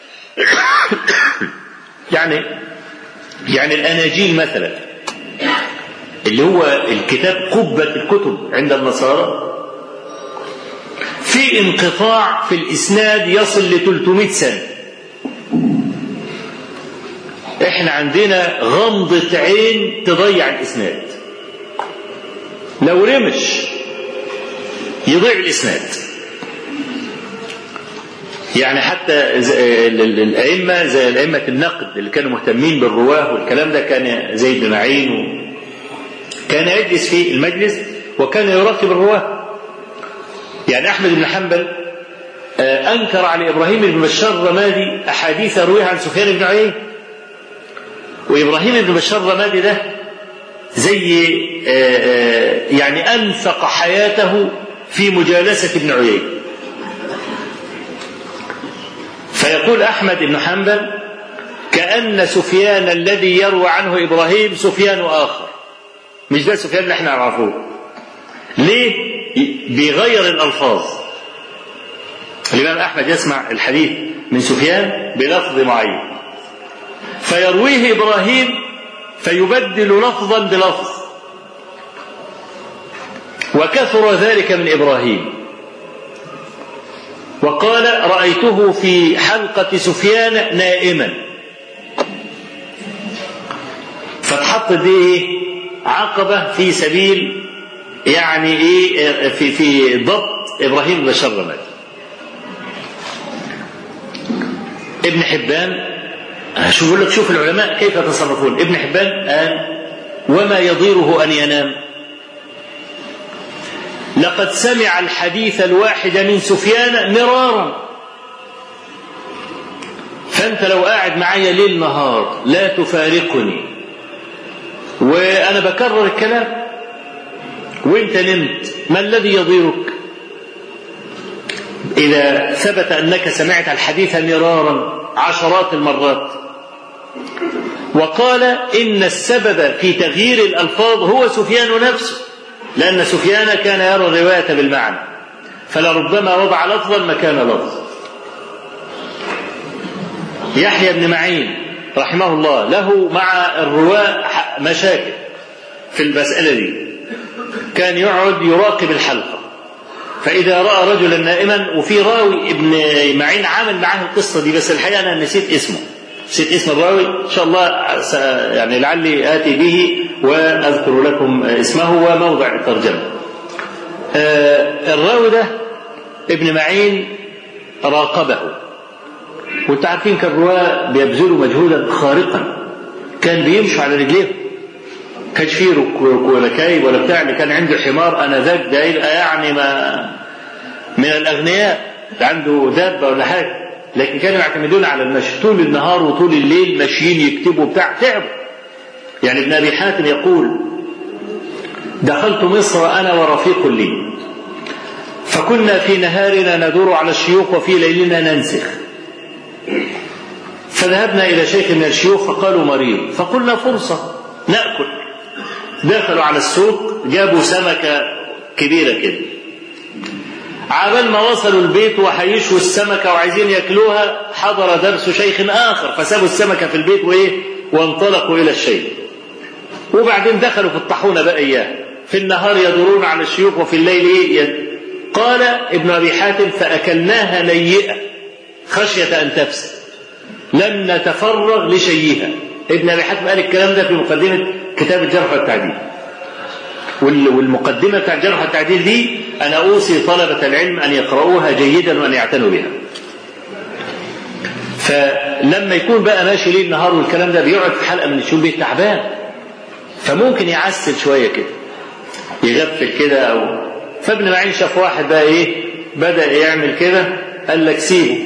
يعني يعني الأناجيل مثلا اللي هو الكتاب قبة الكتب عند النصارى، في انقطاع في الإسناد يصل ل ثلاثمائة سنة. احنا عندنا غمضة عين تضيع الإسناد، لو رمش يضيع الإسناد. يعني حتى الأئمة زي الأئمة النقد اللي كانوا مهتمين بالرواه والكلام ده، كان زيد بن معين كان يجلس في المجلس وكان يراقب الرواه. يعني أحمد بن حنبل أنكر على إبراهيم بن بشار الرمادي أحاديث رويها عن سفيان بن عيينة، وإبراهيم بن بشار الرمادي ده زي يعني أنفق حياته في مجالسة ابن عيينة. فيقول أحمد بن حنبل كأن سفيان الذي يروى عنه إبراهيم سفيان آخر، مش ده سفيان اللي احنا نعرفه. ليه؟ بيغير الألفاظ. الإمام أحمد يسمع الحديث من سفيان بلفظ معين، فيرويه إبراهيم فيبدل لفظا بلفظ، وكثر ذلك من إبراهيم. وقال رأيته في حلقة سفيان نائما، فتحط دي عقبة في سبيل يعني ايه في في ضبط إبراهيم بن بشار الرمادي. ابن حبان شوف لك شوف العلماء كيف يتصرفون. ابن حبان قال وما يضيره أن ينام، لقد سمع الحديث الواحد من سفيان مرارا. فأنت لو قاعد معي ليل نهار لا تفارقني وأنا بكرر الكلام وانت نمت، ما الذي يضيرك؟ إذا ثبت أنك سمعت الحديث مرارا عشرات المرات وقال إن السبب في تغيير الألفاظ هو سفيان نفسه، لأن سفيان كان يرى الرواية بالمعنى، فلربما وضع لفظا مكان لفظ. يحيى بن معين رحمه الله له مع الرواة مشاكل في المسألة دي، كان يقعد يراقب الحلقة، فإذا رأى رجلا نائما، وفي راوي ابن معين عامل معاه القصة دي، بس الحقيقة أنا نسيت اسمه نسيت اسم الراوي، إن شاء الله يعني لعلي آتي به وأذكر لكم اسمه وموضع الترجمة. الراوي ده ابن معين راقبه، وانت عارفين كان الرواة بيبذلوا مجهودا خارقا، كان بيمشوا على رجليهم، كانش فيه ولا كايب ولا بتاع، اللي كان عنده حمار انا ذاك ده يعني ما من الاغنياء، عنده دابه ولا حاجه، لكن كانوا يعتمدون على المشي طول النهار وطول الليل، ماشيين يكتبوا بتاع، تعبوا. يعني ابن ابي حاتم يقول: دخلت مصر انا ورفيق لي، فكنا في نهارنا ندور على الشيوخ وفي ليلنا ننسخ، فذهبنا إلى شيخ من الشيوخ فقالوا مريض، فقلنا فرصة نأكل. دخلوا على السوق جابوا سمكة كبيرة كده، عبال ما وصلوا البيت وحيشوا السمكة وعايزين يأكلوها حضر درس شيخ آخر، فسابوا السمكة في البيت وإيه وانطلقوا إلى الشيخ. وبعدين دخلوا في الطحونة بقى إياه، في النهار يدورون على الشيوخ وفي الليل إيه يد... قال ابن أبي حاتم: فأكلناها نيئة خشية أن تفسد، لم نتفرغ لشيئها. ابن أبي حاتم قال الكلام ده في مقدمة كتاب الجرح والتعديل، والمقدمة بتاع الجرح والتعديل دي أنا أوصي طلبة العلم أن يقرؤوها جيدا وأن يعتنوا بها. فلما يكون بقى ماشي ليل نهار والكلام ده، بيقعد في حلقة من الشوب تعبان، فممكن يعسل شوية كده، يغفل كده أو فابن معين شاف واحد بقى إيه بدأ يعمل كده، قال لك سيبه،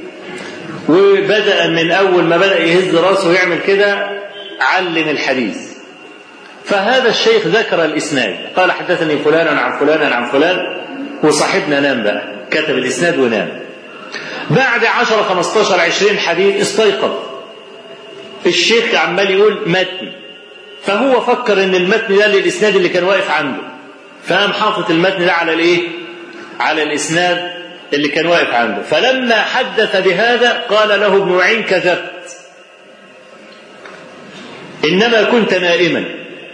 وبدأ من أول ما بدأ يهز راسه ويعمل كده علم الحديث. فهذا الشيخ ذكر الإسناد، قال: حدثني فلان عن فلان عن فلان، وصاحبنا نام بقى، كتب الإسناد ونام. بعد عشرة خمستاشر عشرين حديث استيقظ الشيخ عمال يقول متن، فهو فكر ان المتن ده للإسناد اللي كان واقف عنده، فقام حاطط المتن ده على الايه على الإسناد اللي كان واقف عنده. فلما حدث بهذا قال له ابن معين: كذبت، إنما كنت نائما.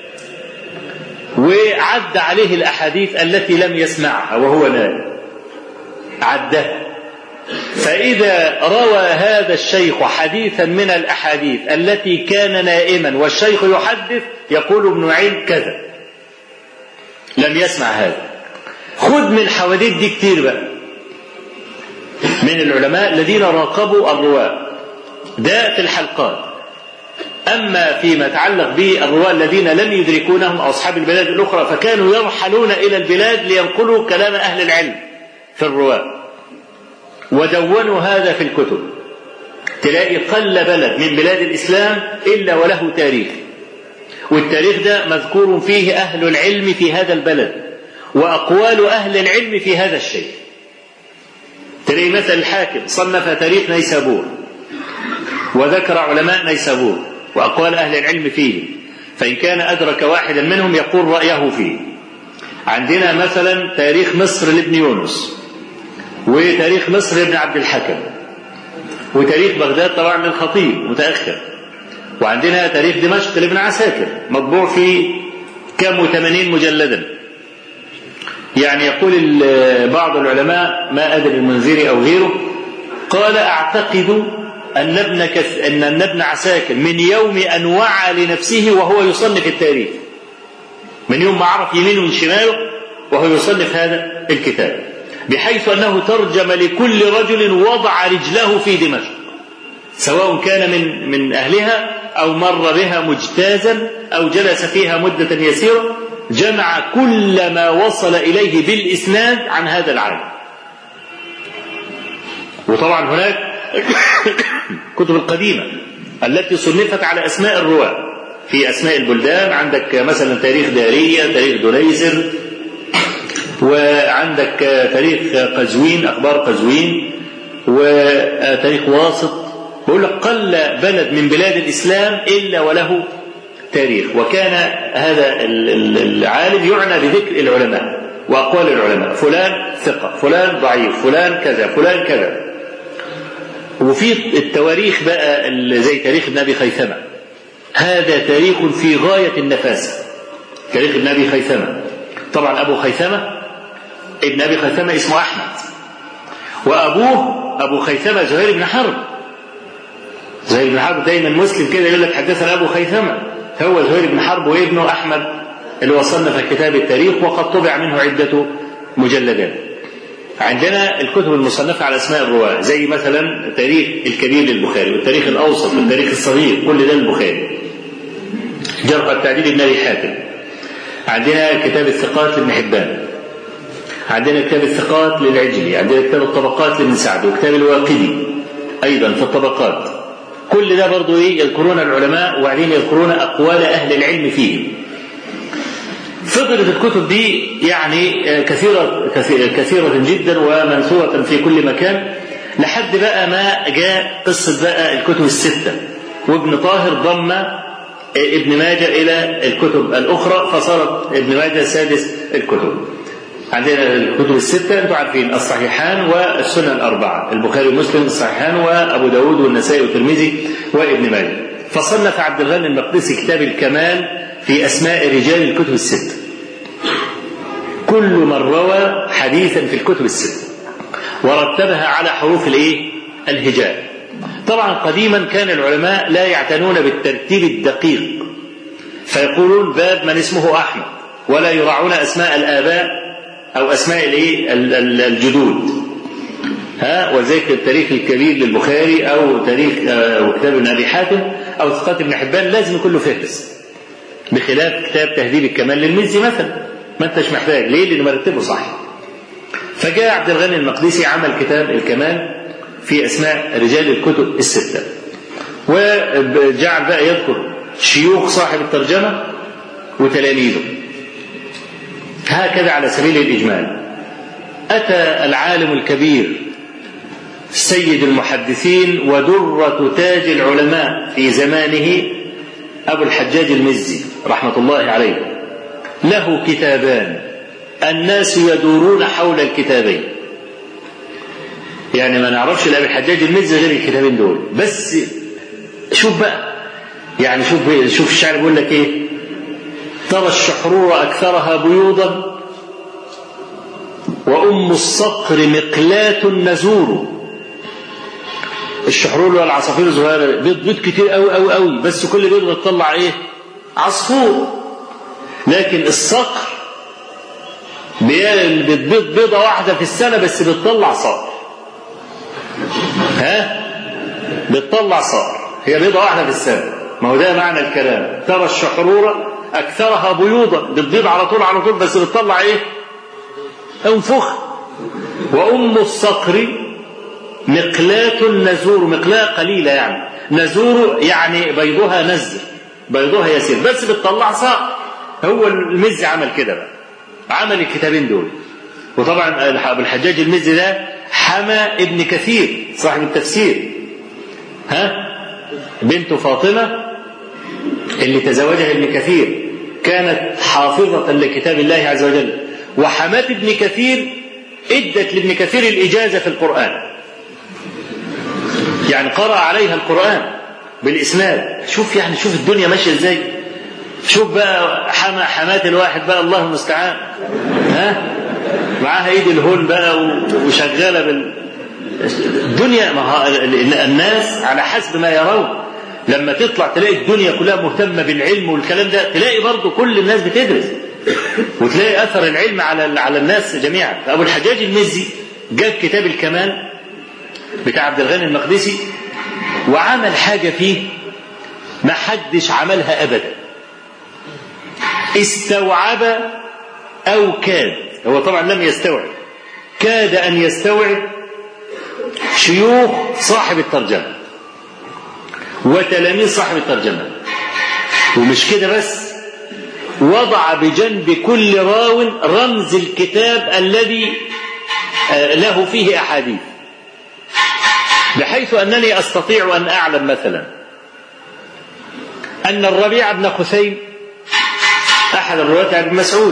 وعد عليه الأحاديث التي لم يسمعها وهو نائم، عدها. فإذا روى هذا الشيخ حديثا من الأحاديث التي كان نائما والشيخ يحدث، يقول ابن معين: كذب، لم يسمع هذا. خذ من حواديت دي كتير بقى من العلماء الذين راقبوا الرواة، ده في الحلقات. أما فيما يتعلق بالرواة الذين لم يدركونهم أصحاب البلاد الأخرى، فكانوا يرحلون إلى البلاد لينقلوا كلام أهل العلم في الرواة، ودونوا هذا في الكتب. تلاقي قل بلد من بلاد الإسلام إلا وله تاريخ، والتاريخ ده مذكور فيه أهل العلم في هذا البلد وأقوال أهل العلم في هذا الشيء. تلاقي مثل الحاكم صنف تاريخ نيسابور وذكر علماء نيسابور وأقوال أهل العلم فيه، فإن كان أدرك واحدا منهم يقول رأيه فيه. عندنا مثلا تاريخ مصر لابن يونس، وتاريخ مصر لابن عبد الحكم، وتاريخ بغداد طبعا للخطيب متأخر، وعندنا تاريخ دمشق لابن عساكر مطبوع في كم وثمانين مجلدا. يعني يقول بعض العلماء، ما أدري المنذري أو غيره، قال: أعتقد أن ابن, كث... أن ابن عساكر من يوم أن وعى لنفسه وهو يصنف التاريخ، من يوم ما عرف يمينه من شماله وهو يصنف هذا الكتاب، بحيث أنه ترجم لكل رجل وضع رجله في دمشق، سواء كان من, من أهلها أو مر بها مجتازا أو جلس فيها مدة يسيرة، جمع كل ما وصل إليه بالإسناد عن هذا العالم. وطبعا هناك كتب القديمة التي صنفت على أسماء الرواة، في أسماء البلدان، عندك مثلا تاريخ دارية، تاريخ دنيزر، وعندك تاريخ قزوين، أخبار قزوين، وتاريخ واسط، بقول لك قل بلد من بلاد الإسلام إلا وله تاريخ. وكان هذا العالم يعنى بذكر العلماء وأقوال العلماء، فلان ثقة، فلان ضعيف، فلان كذا، فلان كذا. وفي التواريخ بقى زي تاريخ ابن أبي خيثمة، هذا تاريخ في غاية النفاسة. تاريخ ابن أبي خيثمة، طبعا أبو خيثمة ابن أبي خيثمة اسمه أحمد، وأبوه أبو خيثمة زهير بن حرب. زهير بن حرب دايما مسلم كده يقول لك حدثنا أبو خيثمة، هو زهير بن حرب وابنه أحمد اللي وصلنا في كتاب التاريخ، وقد طبع منه عدة مجلدات. عندنا الكتب المصنفة على أسماء الرواة زي مثلا التاريخ الكبير للبخاري، والتاريخ الأوسط، والتاريخ الصغير، كل ده البخاري. جرح التعديل ابن أبي حاتم. عندنا كتاب الثقات لابن حبان، عندنا كتاب الثقات للعجلي، عندنا كتاب الطبقات لابن سعد، وكتاب الواقدي أيضا في الطبقات. كل ده برضو إيه يذكرون العلماء وبعدين يذكرون أقوال أهل العلم فيهم. فضلت الكتب دي يعني كثيرة كثيرة جدا ومنثورة في كل مكان، لحد بقى ما جاء قصة بقى الكتب الستة، وابن طاهر ضم ابن ماجه إلى الكتب الأخرى فصارت ابن ماجه سادس الكتب. عندنا الكتب الستة أنتم عارفين، الصحيحان والسنن الأربعة، البخاري ومسلم الصحيحان وأبو داود والنسائي والترمذي وابن ماجه. فصنف عبد الغني المقدسي كتاب الكمال في أسماء رجال الكتب الستة، كل من روى حديثا في الكتب الستة، ورتبها على حروف الايه الهجاء. طبعا قديما كان العلماء لا يعتنون بالترتيب الدقيق، فيقولون باب من اسمه أحمد، ولا يراعون أسماء الآباء أو أسماء الايه الجدود. ها وذلك التاريخ الكبير للبخاري أو تاريخ أو كتاب ابن أبي حاتم أو ثقات ابن حبان لازم يكون له فهرس، بخلاف كتاب تهذيب الكمال للمزي مثلا ما انتش محتاج ليه؟ لأنه مرتبه صح. فجاء عبد الغني المقدسي عمل كتاب الكمال في أسماء رجال الكتب الستة، وجعل بقى يذكر شيوخ صاحب الترجمة وتلاميذه هكذا على سبيل الإجمال. أتى العالم الكبير سيد المحدثين ودرة تاج العلماء في زمانه أبو الحجاج المزي رحمة الله عليه، له كتابان الناس يدورون حول الكتابين. يعني ما نعرفش لأبي الحجاج المزي غير الكتابين دول بس. شوف بقى يعني شوف شوف الشعر بيقول لك ايه: ترى الشحرور أكثرها بيوضا وأم الصقر مقلاة نزور. الشحرور والعصافير الصغيرة بيض بيض كتير قوي قوي قوي، بس كل بيض بتطلع ايه؟ عصفور. لكن الصقر بتبيض بيضة واحدة في السنة بس بتطلع صقر. ها بتطلع صقر، هي بيضة واحدة في السنة. ما هو ده معنى الكلام. ترى الشحرورة أكثرها بيوضا، بتبيض على طول على طول بس بتطلع ايه؟ انفخ. وأم الصقر مقلاة نزور، مقلاة قليلة يعني، نزور يعني بيضها نزر، بيضها يسير بس بتطلع صقر. هو المزي عمل كده بقى، عمل الكتابين دول. وطبعا ابو الحجاج المزي ده حمى ابن كثير صاحب التفسير، ها بنت فاطمة اللي تزوجها ابن كثير كانت حافظة لكتاب الله عز وجل، وحماة ابن كثير ادت لابن كثير الإجازة في القرآن، يعني قرأ عليها القرآن بالإسناد. شوف يعني شوف الدنيا ماشية ازاي. شوف بقى حما حمات الواحد بقى الله المستعان، ها معاها ايد الهون بقى وشغاله بال الدنيا. ما الناس على حسب ما يرون، لما تطلع تلاقي الدنيا كلها مهتمه بالعلم والكلام ده، تلاقي برضه كل الناس بتدرس وتلاقي اثر العلم على على الناس جميعا. ابو الحجاج المزي جاب كتاب الكمال بتاع عبد الغني المقدسي وعمل حاجه فيه ما حدش عملها ابدا، استوعب أو كاد. هو طبعا لم يستوعب، كاد أن يستوعب شيوخ صاحب الترجمة وتلاميذ صاحب الترجمة. ومش كده بس، وضع بجنب كل راو رمز الكتاب الذي له فيه أحاديث، بحيث أنني أستطيع أن أعلم مثلا أن الربيع بن خثيم أحد الرواة عن ابن مسعود.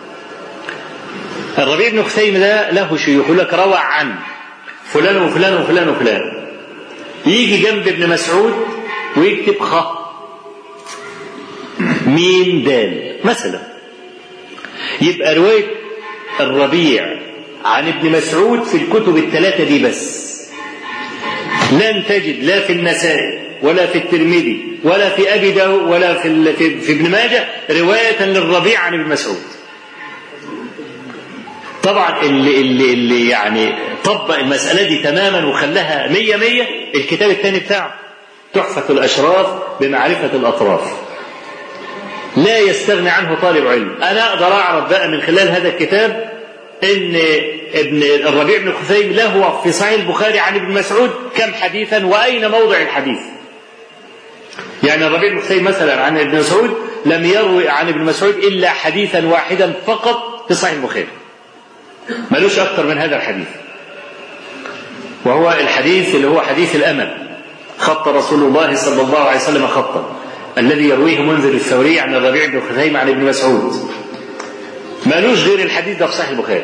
الربيع بن خثيم ده له شيوخ يقول لك روى عن فلان وفلان وفلان وفلان، يجي جنب ابن مسعود ويكتب خ ميم دال مثلا، يبقى رواية الربيع عن ابن مسعود في الكتب الثلاثة دي بس، لن تجد لا في النسائي ولا في الترمذي ولا في أبي داود ولا في, في ابن ماجه رواية للربيع عن ابن مسعود. طبعا اللي, اللي, اللي يعني طبق المسألة دي تماما وخلاها مية مية الكتاب الثاني بتاعه تحفة الأشراف بمعرفة الأطراف، لا يستغني عنه طالب علم. أنا أقدر أعرف بقى من خلال هذا الكتاب إن ابن الربيع بن خثيم له في صحيح البخاري عن ابن مسعود كم حديثا وأين موضع الحديث. يعني الربيع بن خثيم مثلا عن ابن مسعود لم يروي عن ابن مسعود إلا حديثا واحدا فقط في صحيح البخاري، ملوش أكثر من هذا الحديث، وهو الحديث اللي هو حديث الأمل، خط رسول الله صلى الله عليه وسلم خطا، الذي يرويه منذر الثوري عن الربيع بن خثيم عن ابن مسعود، مالوش غير الحديث ده في صحيح البخاري.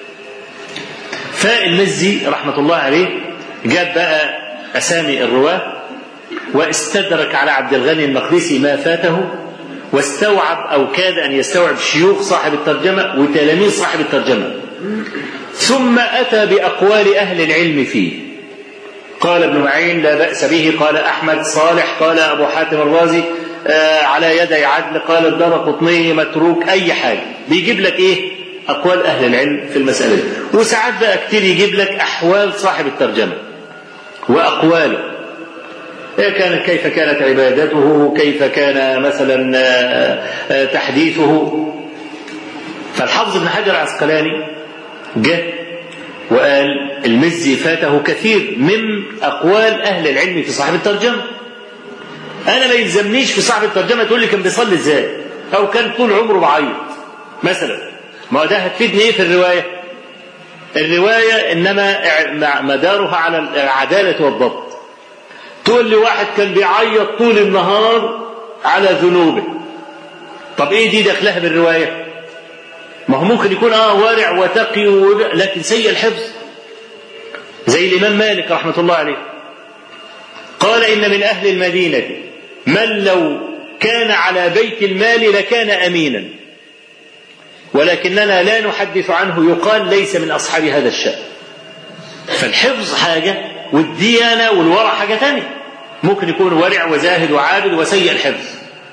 فالمزي رحمة الله عليه جاب بقى أسامي الرواة واستدرك على عبد الغني المقدسي ما فاته، واستوعب أو كاد أن يستوعب شيوخ صاحب الترجمة وتلاميذ صاحب الترجمة، ثم أتى بأقوال أهل العلم فيه. قال ابن معين لا بأس به، قال أحمد صالح، قال أبو حاتم الرازي آه على يدي عدل، قال الدرقطني متروك، أي حاجة بيجيب لك إيه أقوال أهل العلم في المسألة دي. وساعات بقى كتير يجيب لك أحوال صاحب الترجمة وأقواله، كانت كيف كانت عبادته، كيف كان مثلا آه تحديثه. فالحافظ ابن حجر العسقلاني جه وقال المزي فاته كثير من أقوال أهل العلم في صاحب الترجمة. أنا ما يلزمنيش في صاحب الترجمة تقول لي كان بيصلي إزاي أو كان طول عمره بعيط مثلا، ما ده هتفيدني إيه في الرواية؟ الرواية إنما مدارها على العدالة والضبط. تقول لي واحد كان بيعيط طول النهار على ذنوبه، طب إيه دي دخلها بالرواية؟ ما هو ممكن يكون اه وارع وتقي لكن سيء الحفظ، زي الإمام مالك رحمة الله عليه قال إن من أهل المدينة من لو كان على بيت المال لكان أمينا، ولكننا لا نحدث عنه، يقال ليس من أصحاب هذا الشأن. فالحفظ حاجة والديانة والورع حاجة تانية، ممكن يكون ورع وزاهد وعابد وسيء الحفظ.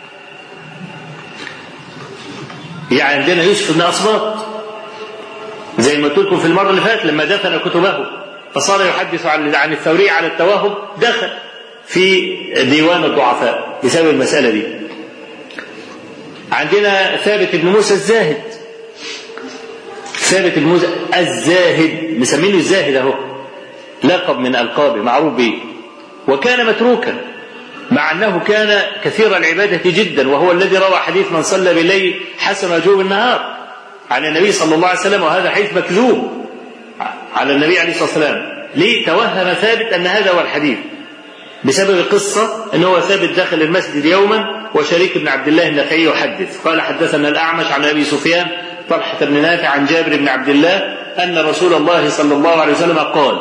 يعني عندنا يوسف بن أصباط زي ما قلت لكم في المرة اللي فاتت لما دفن كتبه فصار يحدث عن الثوري على التوهم، دخل في ديوان الضعفاء بسبب المسألة دي. عندنا ثابت بن موسى الزاهد، ثابت بن موسى الزاهد مسمينه الزاهد اهو، لقب من ألقابه معروف به، وكان متروكا مع أنه كان كثير العبادة جدا، وهو الذي روى حديث من صلى بالليل حسن وجوب النهار عن النبي صلى الله عليه وسلم، وهذا حديث مكذوب على النبي عليه الصلاة والسلام. ليه توهم ثابت أن هذا هو الحديث؟ بسبب قصة أنه ثابت دخل المسجد يوما وشريك بن عبد الله النخعي يحدث، قال حدثنا الأعمش عن أبي سفيان طلحة بن نافع عن جابر بن عبد الله أن رسول الله صلى الله عليه وسلم قال،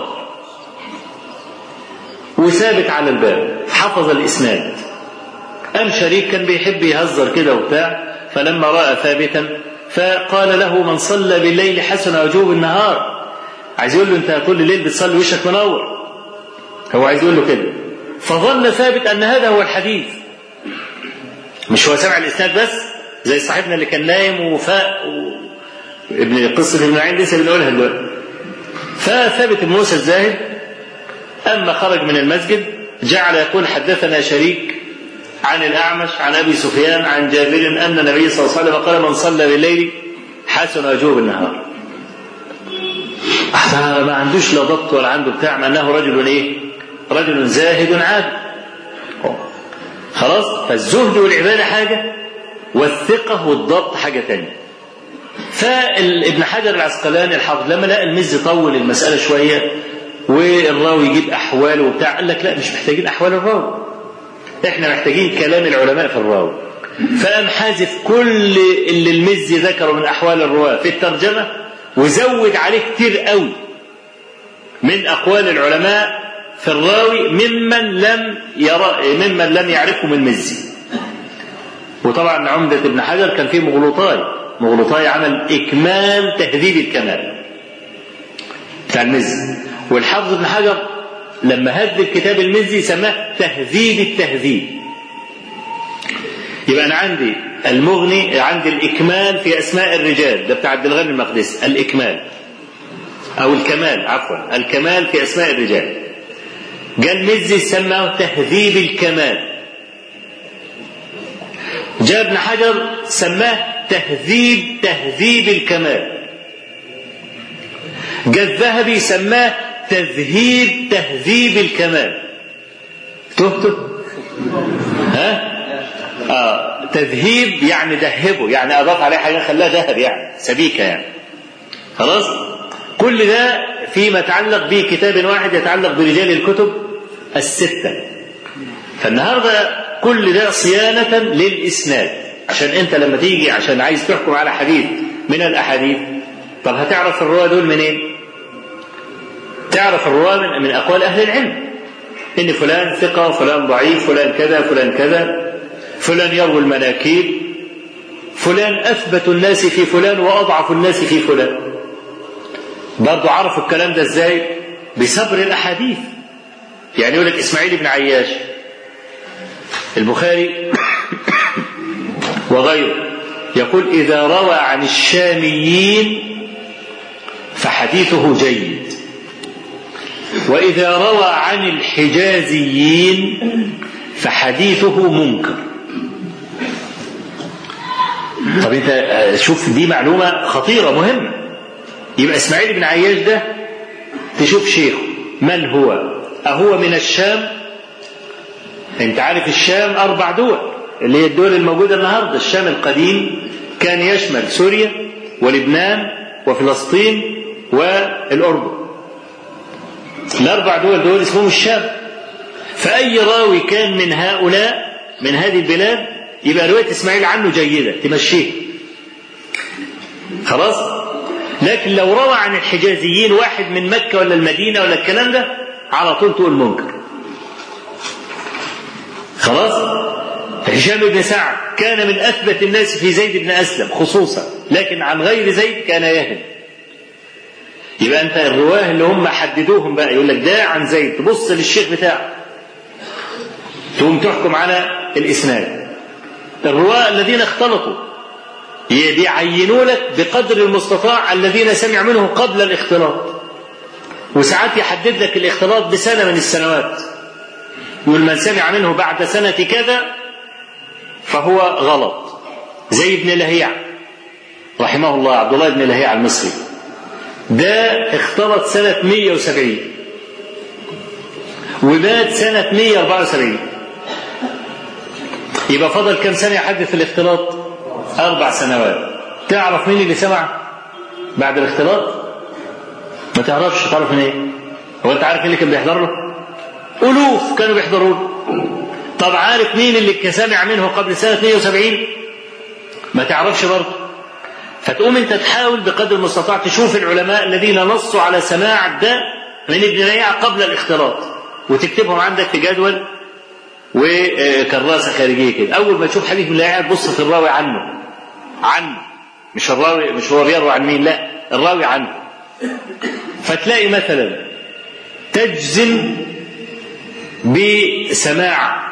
وثابت على الباب حفظ الإسناد. أم شريك كان بيحب يهزر كده وبتاع، فلما رأى ثابتا فقال له من صلى بالليل حسن وجوب النهار، عايز يقول له أنت طول الليل بتصلي وشك منور، هو عايز يقول له كده. فظن ثابت أن هذا هو الحديث، مش هو سمع الإسناد بس زي صاحبنا اللي كان نايم وفاق و... ابن قصة ابن عين لسه بنقولها دلوقتي. فثابت بن موسى الزاهد أما خرج من المسجد جعل يقول حدثنا شريك عن الأعمش عن أبي سفيان عن جابر أن النبي صلى الله عليه وسلم قال من صلى بالليل حسن وجوب النهار. ما عندوش لا ضبط ولا عنده بتاع، مع أنه رجل إيه؟ رجل زاهد عابد. خلاص، فالزهد والعبادة حاجة والثقة والضبط حاجة تانية. فابن حجر العسقلاني الحافظ لما لقى المزي طول المسألة شوية والراوي يجيب أحواله وبتاع. قال لك لا، مش محتاجين أحوال الراوي، احنا محتاجين كلام العلماء في الراوي. فقام حازف كل اللي المزي ذكره من أحوال الرواة في الترجمة، وزود عليه كتير قوي من أقوال العلماء في الراوي ممن لم يرى ممن لم يعرفهم المزي. وطبعا عمدة ابن حجر كان فيه مغلوطاي مغلوطاي عمل إكمال تهذيب الكمال بتاع المزي، والحافظ ابن حجر لما هذب كتاب المزي سماه تهذيب التهذيب. يبقى أنا عندي المغني، عندي الإكمال في أسماء الرجال، ده بتاع عبد الغني المقدسي، الإكمال أو الكمال، عفوا الكمال في أسماء الرجال. جاء المزي سماه تهذيب الكمال، جاء ابن حجر سماه تهذيب تهذيب الكمال، جاء الذهبي سماه تذهيب تهذيب الكمال. تهته ها آه. تذهيب يعني ذهبه، يعني أضاف عليه حاجة خلاها ذهب، يعني سبيكة يعني. خلاص، كل ده فيما يتعلق به كتاب واحد يتعلق برجال الكتب الستة. فالنهاردة كل ده صيانة للإسناد، عشان أنت لما تيجي عشان عايز تحكم على حديث من الأحاديث، طب هتعرف الرواة دول منين؟ تعرف الرواة من, من أقوال أهل العلم، إن فلان ثقة، فلان ضعيف، فلان كذا، فلان كذا، فلان يروي المناكير، فلان أثبت الناس في فلان وأضعف الناس في فلان. برضو عرفوا الكلام ده إزاي؟ بصبر الأحاديث. يعني يقول لك إسماعيل بن عياش البخاري وغيره يقول إذا روى عن الشاميين فحديثه جيد، وإذا روى عن الحجازيين فحديثه منكر. طب انت شوف، دي معلومة خطيرة مهمة. يبقى إسماعيل بن عياش ده تشوف شيخه من هو؟ أهو من الشام؟ انت عارف الشام أربع دول اللي هي الدول الموجودة النهاردة. الشام القديم كان يشمل سوريا ولبنان وفلسطين والأردن، الأربع دول دول اسمهم الشام. فأي راوي كان من هؤلاء من هذه البلاد يبقى رواية إسماعيل عنه جيدة تمشيه، خلاص. لكن لو روى عن الحجازيين واحد من مكة ولا المدينة ولا الكلام ده، على طول تقول منكر، خلاص. هشام بن سعد كان من أثبت الناس في زيد بن أسلم خصوصا، لكن عن غير زيد كان يهم. يبقى أنت الرواه اللي هم حددوهم بقى يقول لك ده عن زيد، تبص للشيخ بتاعه تقوم تحكم على الإسناد. الرواه الذين اختلطوا يعينوا لك بقدر المستطاع الذين سمع منه قبل الاختلاط، وساعات يحدد لك الاختلاط بسنة من السنوات، يقول من سمع منه بعد سنة كذا فهو غلط. زي ابن لهيع رحمه الله، عبد الله بن لهيع المصري، ده اختلط سنة مئة وسبعين ومات سنة مئة وأربعة وسبعين. يبقى فضل كم سنة يحدث الاختلاط؟ أربع سنوات. تعرف مين اللي سمع بعد الاختلاط؟ ما تعرفش. تعرف من ايه؟ هو انت عارف مين اللي كان بيحضر له؟ ألوف كانوا بيحضروا له. طب عارف مين اللي كان سمع منه قبل سنة مئة وسبعين؟ ما تعرفش برضه. فتقوم انت تحاول بقدر المستطاع تشوف العلماء الذين نصوا على سماع ده من ابن لهيع قبل الاختلاط، وتكتبهم عندك في جدول وكراسة خارجية كده. أول ما تشوف حديث ابن لهيع تبص في الراوي عنه عنه مش الراوي، مش هو بيروي عن مين، لا الراوي عنه. فتلاقي مثلا تجزم بسماع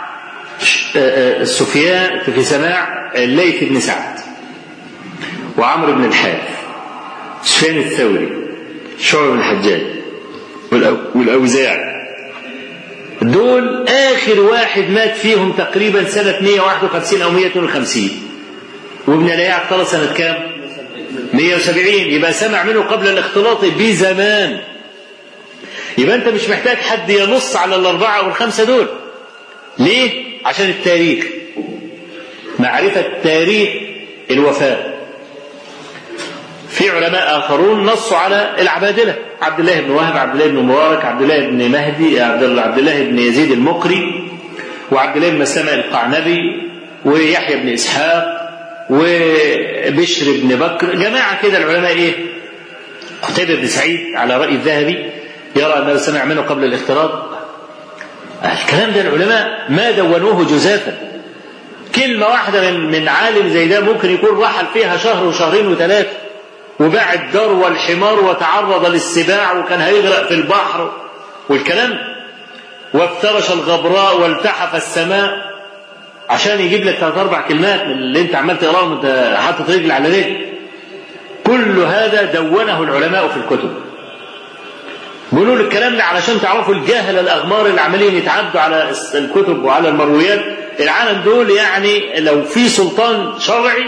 سفيان في سماع الليث بن سعد وعمرو بن الحارث، سفيان الثوري، شعبة بن الحجاج والأوزاعي، دول آخر واحد مات فيهم تقريبا سنة مئة وواحد وخمسين أو مئة واثنين وخمسين، وابن لهيع اختلط سنة كام؟ مئة وسبعين. يبقى سمع منه قبل الاختلاط بزمان. يبقى أنت مش محتاج حد ينص على الأربعة والخمسة دول. ليه؟ عشان التاريخ، معرفة تاريخ الوفاة. في علماء آخرون نصوا على العبادلة، عبد الله بن وهب، عبد الله بن مبارك، عبد الله بن مهدي، عبد الله بن يزيد المقري، وعبد الله بن مسلمة القعنبي، ويحيى بن إسحاق، وبشر بن بكر، جماعة كده العلماء إيه؟ قتيبة بن سعيد على رأي الذهبي يرى أنه سمع منه قبل الاختلاط. الكلام ده العلماء ما دونوه جزافا، كلمة واحدة من من عالم زي ده ممكن يكون رحل فيها شهر وشهرين وثلاثة، وباع الدار والحمار وتعرض للسباع وكان هيغرق في البحر والكلام، وافترش الغبراء والتحف السماء عشان يجيب لك ثلاث اربع كلمات من اللي انت عمال تقراهم وانت حاطط رجل على رجل. كل هذا دونه العلماء في الكتب. بيقولوا لك الكلام ده علشان تعرفوا الجاهل الاغمار اللي عمالين يتعدوا على الكتب وعلى المرويات. العالم دول يعني لو في سلطان شرعي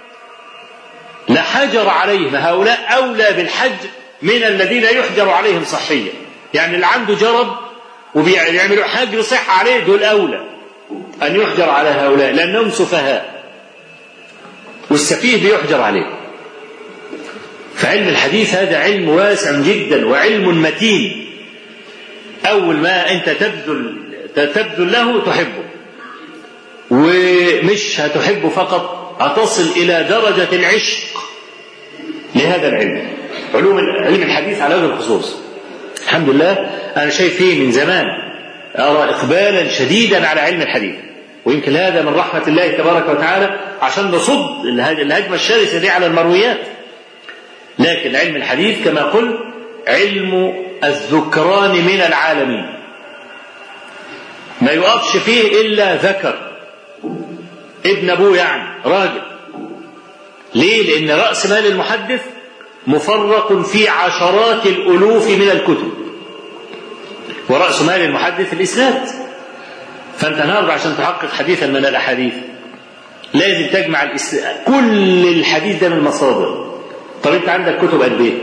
لحجر عليهم، هؤلاء اولى بالحجر من الذين يحجر عليهم صحيا. يعني اللي عنده جرب وبيعملوا حجر صحة عليه دول اولى ان يحجر على هؤلاء لانهم سفهاء، والسفيه بيحجر عليه. فعلم الحديث هذا علم واسع جدا وعلم متين. أول ما أنت تبذل تبذل له تحبه، ومش هتحبه فقط، هتصل إلى درجة العشق لهذا العلم. علوم علم الحديث على هذا الخصوص الحمد لله أنا شايف فيه من زمان، أرى إقبالا شديدا على علم الحديث، ويمكن هذا من رحمة الله تبارك وتعالى عشان نصد الهجمة الشرسة دي على المرويات. لكن علم الحديث كما قلت علم الذكران من العالمين، ما يقفش فيه إلا ذكر ابن أبوه، يعني راجل. ليه؟ لأن رأس مال المحدث مفرق في عشرات الألوف من الكتب، ورأس مال المحدث الإسناد. فأنت النهارده عشان تحقق حديثا من الأحاديث لازم تجمع الإسناد، كل الحديث ده من مصادر. طب انت عندك كتب قد ايه؟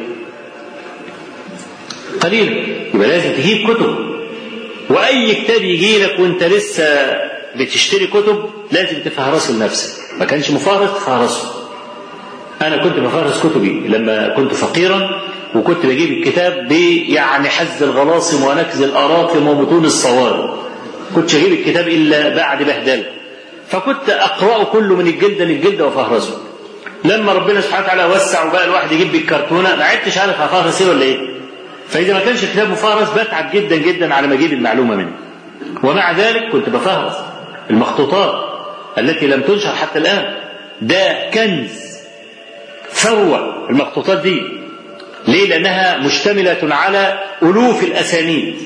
قليل، يبقى لازم تجيب كتب. واي كتاب يجي لك وانت لسه بتشتري كتب لازم تفهرسه لنفسك. ما كانش مفهرس تفهرسه. انا كنت بفهرس كتبي لما كنت فقيرا، وكنت بجيب الكتاب يعني حز الغلاصم ونكز الاراقم ومتون الصوارم، كنت اجيب الكتاب الا بعد بهدله، فكنت اقراه كله من الجلده للجلده وفهرسه. لما ربنا سبحانه وتعالى وسع وبقى الواحد يجيب بالكرتونه ما عدتش عارف هفهرس ايه ولا ايه. فاذا ما كانش الكتاب مفهرس بتعب جدا جدا على ما اجيب المعلومه منه. ومع ذلك كنت بفهرس المخطوطات التي لم تنشر حتى الان. ده كنز ثروه المخطوطات دي. ليه؟ لانها مشتمله على الوف الاسانيد.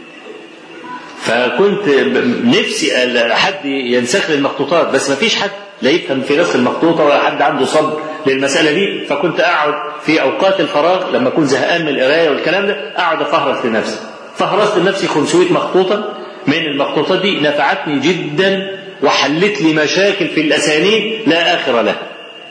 فكنت نفسي حد ينسخ لي المخطوطات، بس ما فيش حد لا يفهم في نسخ المخطوطة ولا حد عنده صبر للمسألة دي. فكنت أقعد في أوقات الفراغ لما أكون زهقان من القراية والكلام ده أقعد أفهرس لنفسي. فهرست لنفسي خمسمائة مخطوطة من المخطوطات دي، نفعتني جدا وحلت لي مشاكل في الأسانيد لا آخر لها.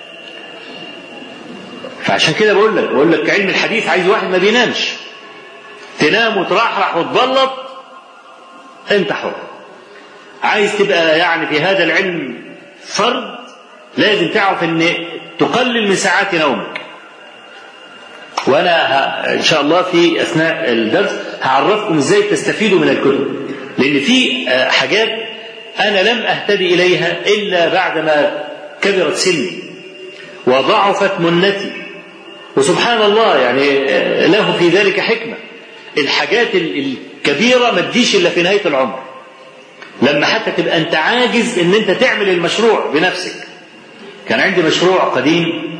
فعشان كده بقول لك بقول لك علم الحديث عايز واحد ما بينامش. تنام وترحرح وتبلط أنت حر. عايز تبقى يعني في هذا العلم فرد لازم تعرف ان تقلل من ساعات نومك. وانا ان شاء الله في اثناء الدرس هعرفكم ازاي تستفيدوا من الكتب، لان في حاجات انا لم اهتدي اليها الا بعدما كبرت سني وضعفت منتي، وسبحان الله يعني له في ذلك حكمة. الحاجات الكبيرة ما تجيش الا في نهاية العمر، لما حتى تبقى انت عاجز ان انت تعمل المشروع بنفسك. كان عندي مشروع قديم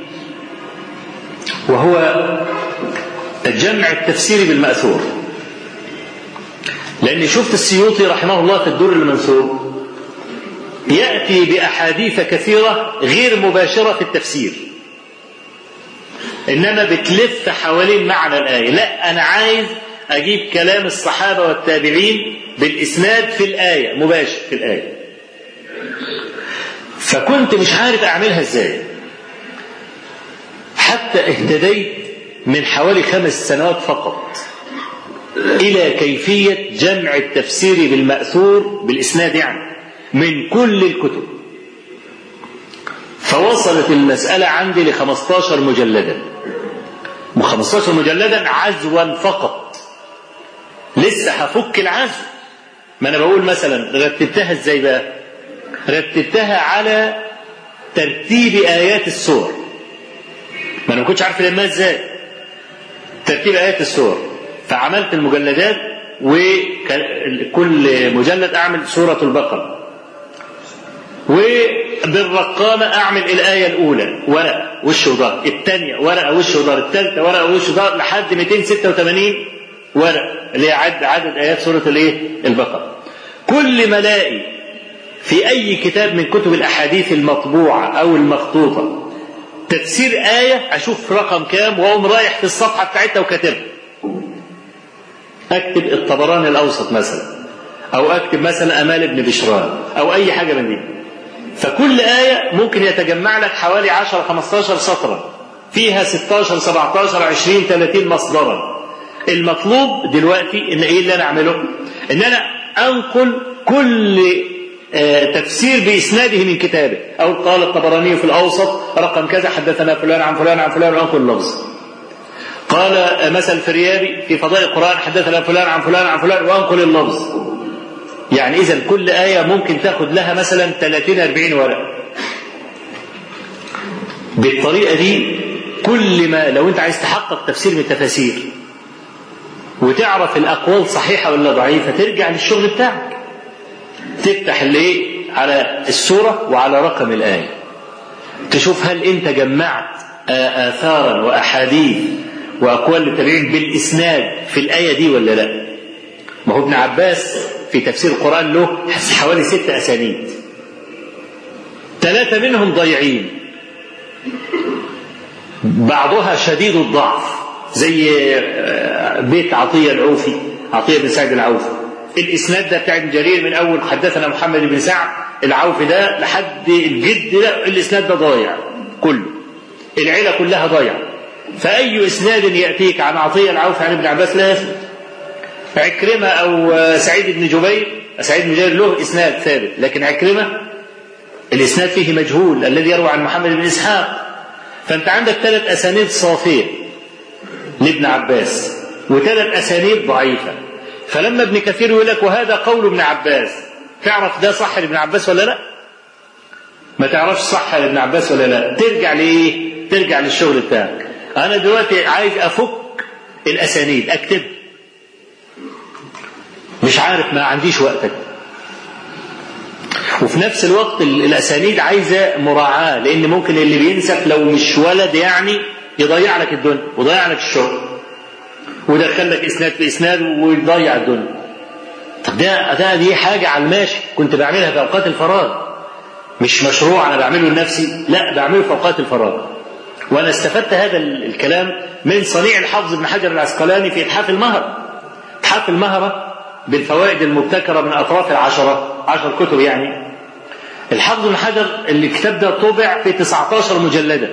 وهو الجمع التفسيري بالمأثور، لاني شفت السيوطي رحمه الله في الدر المنثور يأتي بأحاديث كثيرة غير مباشرة في التفسير، انما بتلف حوالين معنى الآية. لا، انا عايز اجيب كلام الصحابة والتابعين بالإسناد في الآية مباشر في الآية. فكنت مش عارف أعملها إزاي، حتى اهتديت من حوالي خمس سنوات فقط إلى كيفية جمع التفسير بالمأثور بالإسناد يعني من كل الكتب. فوصلت المسألة عندي لخمسة عشر مجلدا خمستاشر مجلدا عزوا فقط، لسه هفك العزو. ما أنا بقول مثلا رتبتها إزاي بقى؟ رتبتها على ترتيب آيات السور. ما أنا ما كنتش عارف لما إزاي ترتيب آيات السور، فعملت المجلدات وكل مجلد أعمل سورة البقرة، وبالرقامة أعمل الآية الأولى ورقة وش وظهر، الثانية ورقة وش وظهر، الثالثة ورقة وش وظهر، لحد مئتين وستة وثمانين ورقة اللي هي عدد عدد آيات سورة الإيه؟ البقرة. كل ما الاقي في أي كتاب من كتب الأحاديث المطبوعة أو المخطوطة تفسير آية أشوف رقم كام وأقوم رايح في الصفحة بتاعتها وكاتبها. أكتب الطبراني الأوسط مثلا، أو أكتب مثلا أمال ابن بشران، أو أي حاجة من دي. فكل آية ممكن يتجمع لك حوالي عشرة خمستاشر سطرا، فيها ستاشر سبعتاشر عشرين ثلاثين مصدرا. المطلوب دلوقتي إن إيه اللي أنا أعمله؟ إن أنا أنقل كل تفسير بإسناده من كتابه، أو قال الطبراني في الأوسط رقم كذا حدثنا فلان عن فلان عن فلان وأنقل اللفظ. قال مثل الفريابي في فضائل القرآن حدثنا فلان عن فلان عن فلان وأنقل اللفظ. يعني إذا كل آية ممكن تاخد لها مثلا ثلاثين أربعين ورقة. بالطريقة دي كل ما لو أنت عايز تحقق تفسير من التفاسير وتعرف الأقوال صحيحة ولا ضعيفة، ترجع للشغل بتاعك، تفتح اللي على السورة وعلى رقم الآية، تشوف هل أنت جمعت آثارا وأحاديث وأقوال التابعين بالإسناد في الآية دي ولا لا. ما هو ابن عباس في تفسير القرآن له حوالي ست أسانيد، ثلاثة منهم ضيعين، بعضها شديد الضعف زي بيت عطية العوفي، عطية بن سعد العوفي. الإسناد ده بتاع ابن جرير من أول حدثنا محمد بن سعد العوفي ده لحد الجد ده، الإسناد ده ضايع كله، العيلة كلها ضايعة. فأي إسناد يأتيك عن عطية العوفي عن ابن عباس لا يثبت. عكرمة أو سعيد بن جبير، سعيد بن جبير له إسناد ثابت، لكن عكرمة الإسناد فيه مجهول الذي يروى عن محمد بن إسحاق. فأنت عندك ثلاث أسانيد صافية لابن عباس وثلاث أسانيد ضعيفة. فلما ابن كثير يقول لك وهذا قول ابن عباس، تعرف ده صح لابن عباس ولا لا؟ ما تعرفش صح لابن عباس ولا لا، ترجع لإيه؟ ترجع للشغل بتاعك. أنا دلوقتي عايز أفك الأسانيد أكتب، مش عارف، ما عنديش وقتك. وفي نفس الوقت الأسانيد عايزة مراعاة، لأن ممكن اللي بينسف لو مش ولد يعني يضيع لك الدنيا ويضيع لك الشغل ويدخل لك إسناد في إسناد ويضيع الدنيا. طب ده ده دي حاجة على الماشي كنت بعملها في أوقات الفراغ، مش مشروع أنا بعمله لنفسي، لا بعمله في أوقات الفراغ. وأنا استفدت هذا الكلام من صنيع الحافظ ابن حجر العسقلاني في إتحاف المهرة. إتحاف المهرة بالفوائد المبتكرة من أطراف العشرة عشر كتب يعني. الحافظ ابن حجر الكتاب ده طبع في تسعتاشر مجلدة.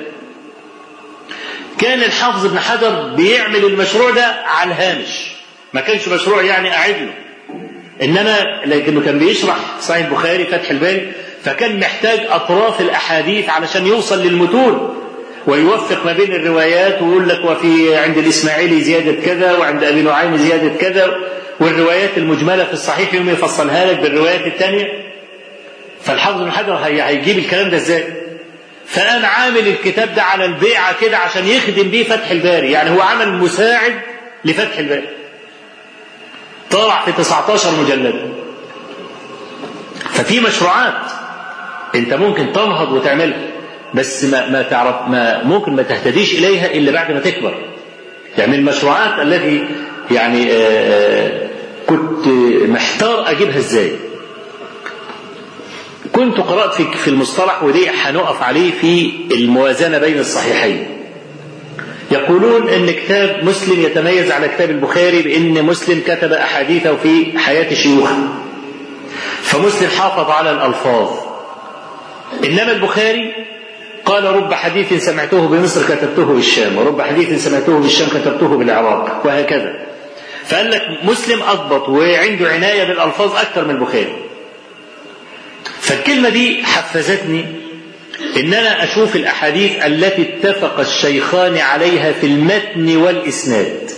كان الحافظ ابن حجر بيعمل المشروع ده على الهامش، ما كانش مشروع يعني أعد له، إنما لكنه كان بيشرح صحيح البخاري فتح الباري، فكان محتاج أطراف الأحاديث علشان يوصل للمتون ويوفق ما بين الروايات، ويقول لك وفي عند الإسماعيلي زيادة كذا وعند أبي نعيم زيادة كذا، والروايات المجملة في الصحيح يوم يفصلها لك بالروايات الثانية. فالحافظ ابن حجر هيجيب الكلام ده ازاي؟ فأنا عامل الكتاب ده على البيعة كده عشان يخدم بيه فتح الباري، يعني هو عمل مساعد لفتح الباري. طلع في تسعتاشر مجلد. ففي مشروعات انت ممكن تنهض وتعملها، بس ما, ما تعرف ما ممكن ما تهتديش إليها إلا بعد ما تكبر. يعني المشروعات التي يعني آآ كنت محتار أجيبها إزاي. كنت قرأت في في المصطلح، ودي هنقف عليه في الموازنة بين الصحيحين. يقولون إن كتاب مسلم يتميز على كتاب البخاري بأن مسلم كتب أحاديثه في حياة شيوخه، فمسلم حافظ على الألفاظ، إنما البخاري قال رب حديث سمعته بمصر كتبته بالشام، ورب حديث سمعته بالشام كتبته بالعراق، وهكذا. فقال لك مسلم أضبط وعنده عناية بالألفاظ أكثر من البخاري. فالكلمة دي حفزتني إن أنا أشوف الأحاديث التي اتفق الشيخان عليها في المتن والإسناد،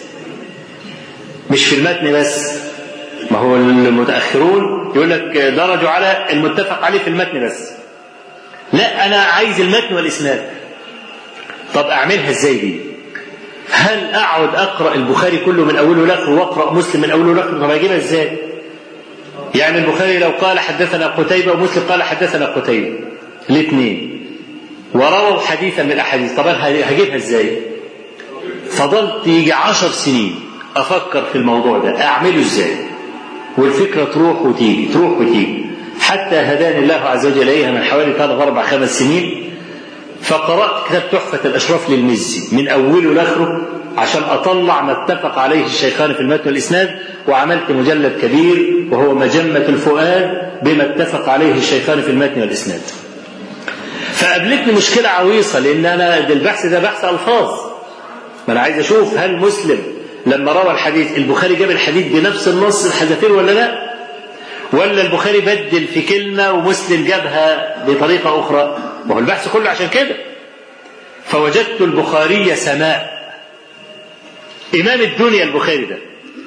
مش في المتن بس. ما هو المتأخرون يقول لك درجوا على المتفق عليه في المتن بس، لا أنا عايز المتن والإسناد. طب أعملها إزاي دي؟ هل أقعد أقرأ البخاري كله من أوله لآخره وأقرأ مسلم من أوله لآخره؟ طب أجيبها إزاي؟ يعني البخاري لو قال حدثنا قتيبة ومسلم قال حدثنا قتيبة الاثنين ورووا حديثا من الأحاديث، طب هجيبها إزاي؟ فضلت يجي عشر سنين أفكر في الموضوع ده أعمله إزاي، والفكرة تروح وتيجي تروح وتيجي حتى هداني الله عز وجل إليها من حوالي ثلاث أربع خمس سنين. فقرأت كتاب تحفة الأشراف للمزي من أوله لآخره عشان أطلع ما اتفق عليه الشيخان في المتن والإسناد، وعملت مجلد كبير وهو مجمة الفؤاد بما اتفق عليه الشيخان في المتن والإسناد. فقابلتني مشكلة عويصة، لأن أنا البحث ده بحث ألفاظ، ما أنا عايز أشوف هل مسلم لما روى الحديث البخاري جاب الحديث بنفس النص الحذافير ولا لا، ولا البخاري بدل في كلمة ومسلم جابها بطريقة أخرى. وهو البحث كله عشان كده. فوجدت البخاري سماء، إمام الدنيا البخاري ده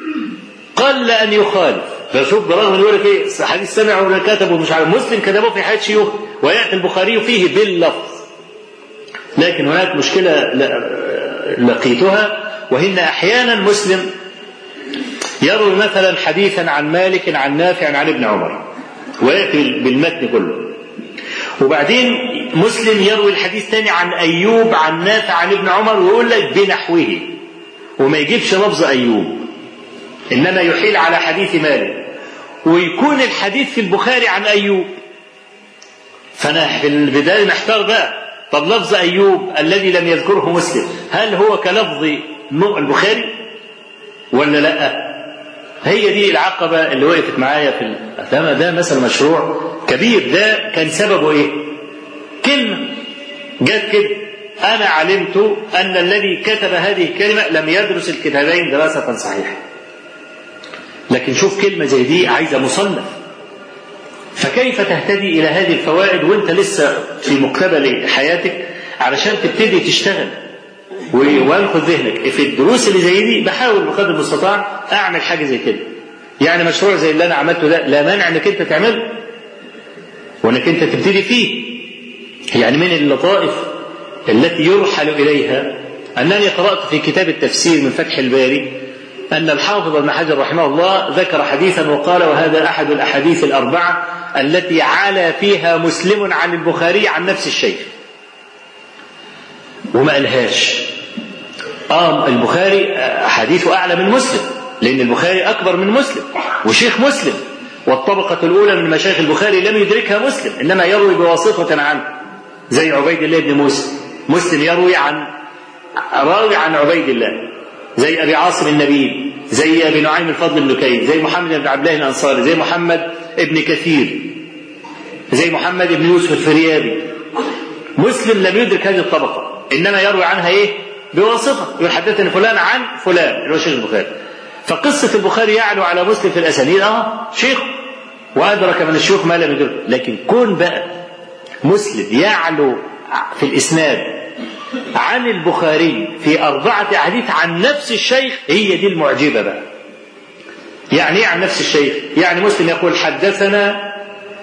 قل أن يخالف. فشوف برغم يقول لك إيه حديث سمع ولا كتب ومش عارف، مسلم كتبه في حياة شيوخ ويأتي البخاري فيه باللفظ. لكن هناك مشكلة لقيتها، وهن أحيانا مسلم يروي مثلا حديثا عن مالك عن نافع عن ابن عمر ويأتي بالمتن كله، وبعدين مسلم يروي الحديث ثاني عن أيوب عن نافع عن ابن عمر ويقول لك بنحوه، وما يجيبش لفظ أيوب إنما يحيل على حديث مالك، ويكون الحديث في البخاري عن أيوب. فأنا في البداية محتار بقى، طب لفظ أيوب الذي لم يذكره مسلم هل هو كلفظ البخاري ولا لا؟ هي دي العقبة اللي وقفت معايا في الأثامة. ده مثلا مشروع كبير، ده كان سببه إيه؟ كلمة جت كده، أنا علمت أن الذي كتب هذه الكلمة لم يدرس الكتابين دراسة صحيحة. لكن شوف كلمة زي دي عايزة مصنف، فكيف تهتدي إلى هذه الفوائد وانت لسه في مقتبل حياتك علشان تبتدي تشتغل وانخذ ذهنك في الدروس اللي زي دي. بحاول بقدر المستطاع أعمل حاجة زي كده، يعني مشروع زي اللي أنا عملته ده لا مانع أنك أنت تعمله وأنك أنت تبتدي فيه. يعني من اللطائف التي يرحل إليها أنني قرأت في كتاب التفسير من فتح الباري أن الحافظ ابن حجر رحمه الله ذكر حديثا وقال وهذا أحد الأحاديث الأربعة التي علا فيها مسلم عن البخاري عن نفس الشيء، وما قالهاش. آه البخاري حديثه أعلى من مسلم، لأن البخاري أكبر من مسلم وشيخ مسلم، والطبقة الأولى من مشايخ البخاري لم يدركها مسلم، إنما يروي بواسطة عنه، زي عبيد الله بن موسى. مسلم يروي عن راوي عن عبيد الله، زي أبي عاصم النبيل، زي أبي نعيم الفضل بن كيس، زي محمد بن عبد الله الأنصاري، زي محمد ابن كثير، زي محمد بن يوسف الفريابي. مسلم لم يدرك هذه الطبقة، إنما يروي عنها إيه؟ بواسطة، يحدثني فلان عن فلان اللي هو شيخ البخاري. فقصة البخاري يعلو على مسلم في الأسانيد، آه شيخ وأدرك من الشيوخ ما لم يدرك. لكن كون بقى مسلم يعلو في الإسناد عن البخاري في أربعة أحاديث عن نفس الشيخ، هي دي المعجبة بقى. يعني إيه عن نفس الشيخ؟ يعني مسلم يقول حدثنا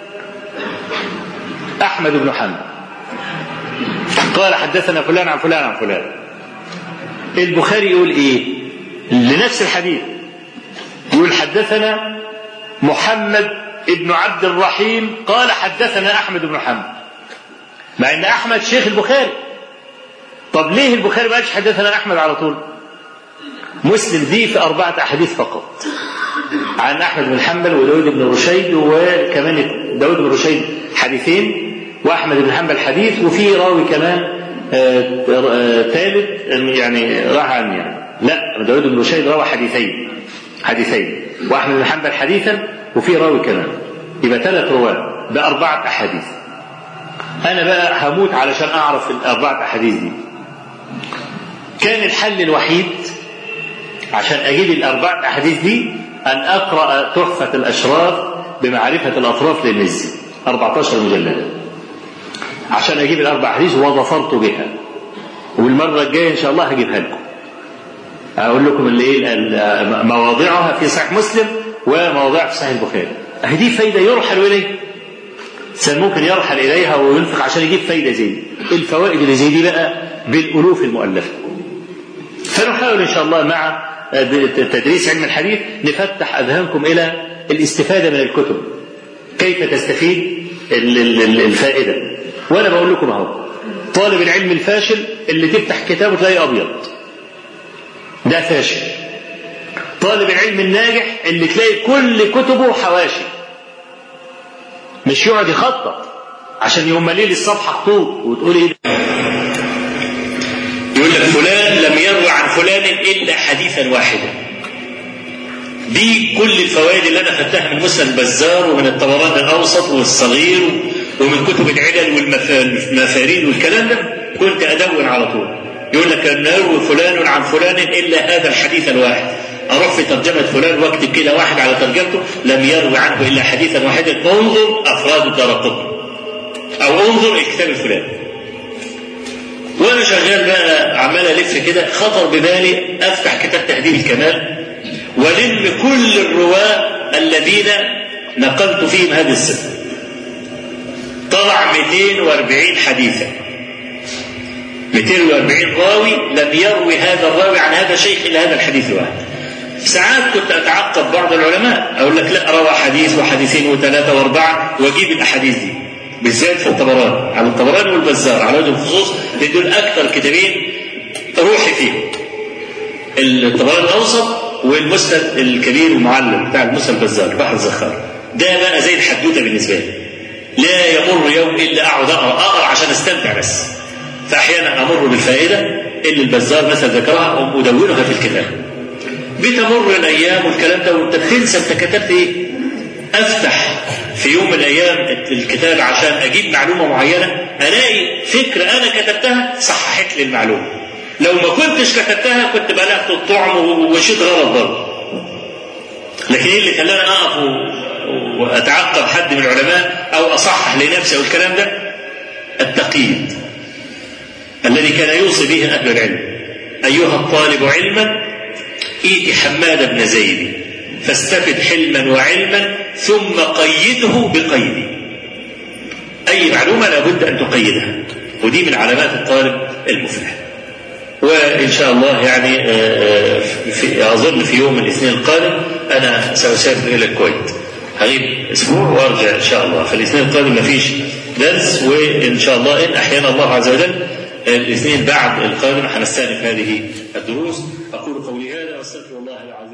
أحمد بن حنبل قال حدثنا فلان عن فلان عن فلان. البخاري يقول إيه لنفس الحديث؟ يقول حدثنا محمد ابن عبد الرحيم قال حدثنا أحمد بن حنبل، مع أن أحمد شيخ البخاري. طب ليه البخاري ما قالش حدثنا أحمد على طول؟ مسلم دي في أربعة أحاديث فقط عن أحمد بن حنبل وداود بن رشيد، وكمان داود بن رشيد حديثين وأحمد بن حنبل حديث، وفي راوي كمان ثالث يعني راح عني يعني. لا، داود بن رشيد روى حديثين حديثين وأحمد بن حنبل حديثا وفي راوي كمان، يبقى ثلاث رواة بأربعة أحاديث. أنا بقى هموت علشان أعرف الأربعة أحاديث دي. كان الحل الوحيد عشان أجيب الأربعة أحاديث دي أن أقرأ تحفة الأشراف بمعرفة الأطراف للمزي، أربعة عشر مجلد. عشان عشان أجيب الأربع حديث وظفرت بها، والمرة الجاية إن شاء الله هجيبها لكم، أقول لكم اللي إيه مواضعها في صحيح مسلم ومواضعها في صحيح البخاري. هذه فايدة يرحل إليها، الإنسان ممكن يرحل إليها وينفق عشان يجيب فايدة زي دي. الفوائد اللي زي دي بقى بالألوف المؤلفة. فنحاول إن شاء الله مع تدريس علم الحديث نفتح أذهانكم إلى الاستفادة من الكتب، كيف تستفيد الفائدة. وأنا بقول لكم أهو، طالب العلم الفاشل اللي تفتح كتابه تلاقي أبيض، ده فاشل. طالب العلم الناجح اللي تلاقي كل كتبه حواشي، مش يقعد يخطط عشان يوم مليل الصفحة خطوط وتقول ايه، يقول لك فلان لم يروي عن فلان إلا حديثا واحدا. دي كل الفوائد اللي أنا خدتها من مسند البزار ومن الطبراني الأوسط والصغير ومن كتب العلل والمفاريد والكلام ده كنت أدون على طول. يقول لك أن يروي فلان عن فلان إلا هذا الحديث الواحد، أروح في ترجمة فلان واكتب كده واحد على ترجمته لم يروي عنه إلا حديثا واحدا، انظر أفراد الدارقطني أو انظر الكتاب الفلاني. وأنا شغال بقى عمال ألف كده، خطر ببالي أفتح كتاب تهذيب الكمال ولم كل الرواة الذين نقلت فيهم هذه الصفة. طلع مئتين وأربعين حديثا، مئتين وأربعين راوي لم يروي هذا الراوي عن هذا الشيخ إلا هذا الحديث الواحد. ساعات كنت أتعقب بعض العلماء أقول لك لا، روى حديث وحديثين وثلاثة وأربعة وأجيب الأحاديث دي، بالذات في الطبراني، على الطبراني والبزار على وجه الخصوص، دول أكثر كتابين روحي فيهم، الطبراني الأوسط والمسند الكبير المعلم بتاع المسند البزار بحر الزخار. ده بقى زي الحدوته بالنسبه لي، لا يمر يوم الا اقعد اقرا اقرا عشان استمتع بس. فاحيانا امر بالفائده اللي البزار مثلا ذكرها وادونها في الكتاب. بتمر الايام والكلام ده وانت بتنسى انت كتبت ايه. افتح في يوم من الايام الكتاب عشان اجيب معلومه معينه، الاقي فكره انا كتبتها صححت لي المعلومه. لو ما كنتش كتبتها كنت بلغت الطعم ومشيت غلط برضه. لكن ايه اللي خلاني اقف واتعقب حد من العلماء او اصحح لنفسي او الكلام ده؟ التقييد الذي كان يوصي به اهل العلم: ايها الطالب علما ائت حماد بن زيد فاستفد حلما وعلما ثم قيده بقيدي. اي معلومه لابد ان تقيدها، ودي من علامات الطالب المفلح. وإن شاء الله يعني في أظن في يوم الاثنين القادم أنا سأسافر إلى الكويت، هغيب أسبوع وأرجع إن شاء الله. فالاثنين القادم ما فيش درس، وإن شاء الله إن أحيانا الله عز وجل الاثنين بعد القادم هنستأنف هذه الدروس. أقول قولي هذا وأستغفر الله العظيم.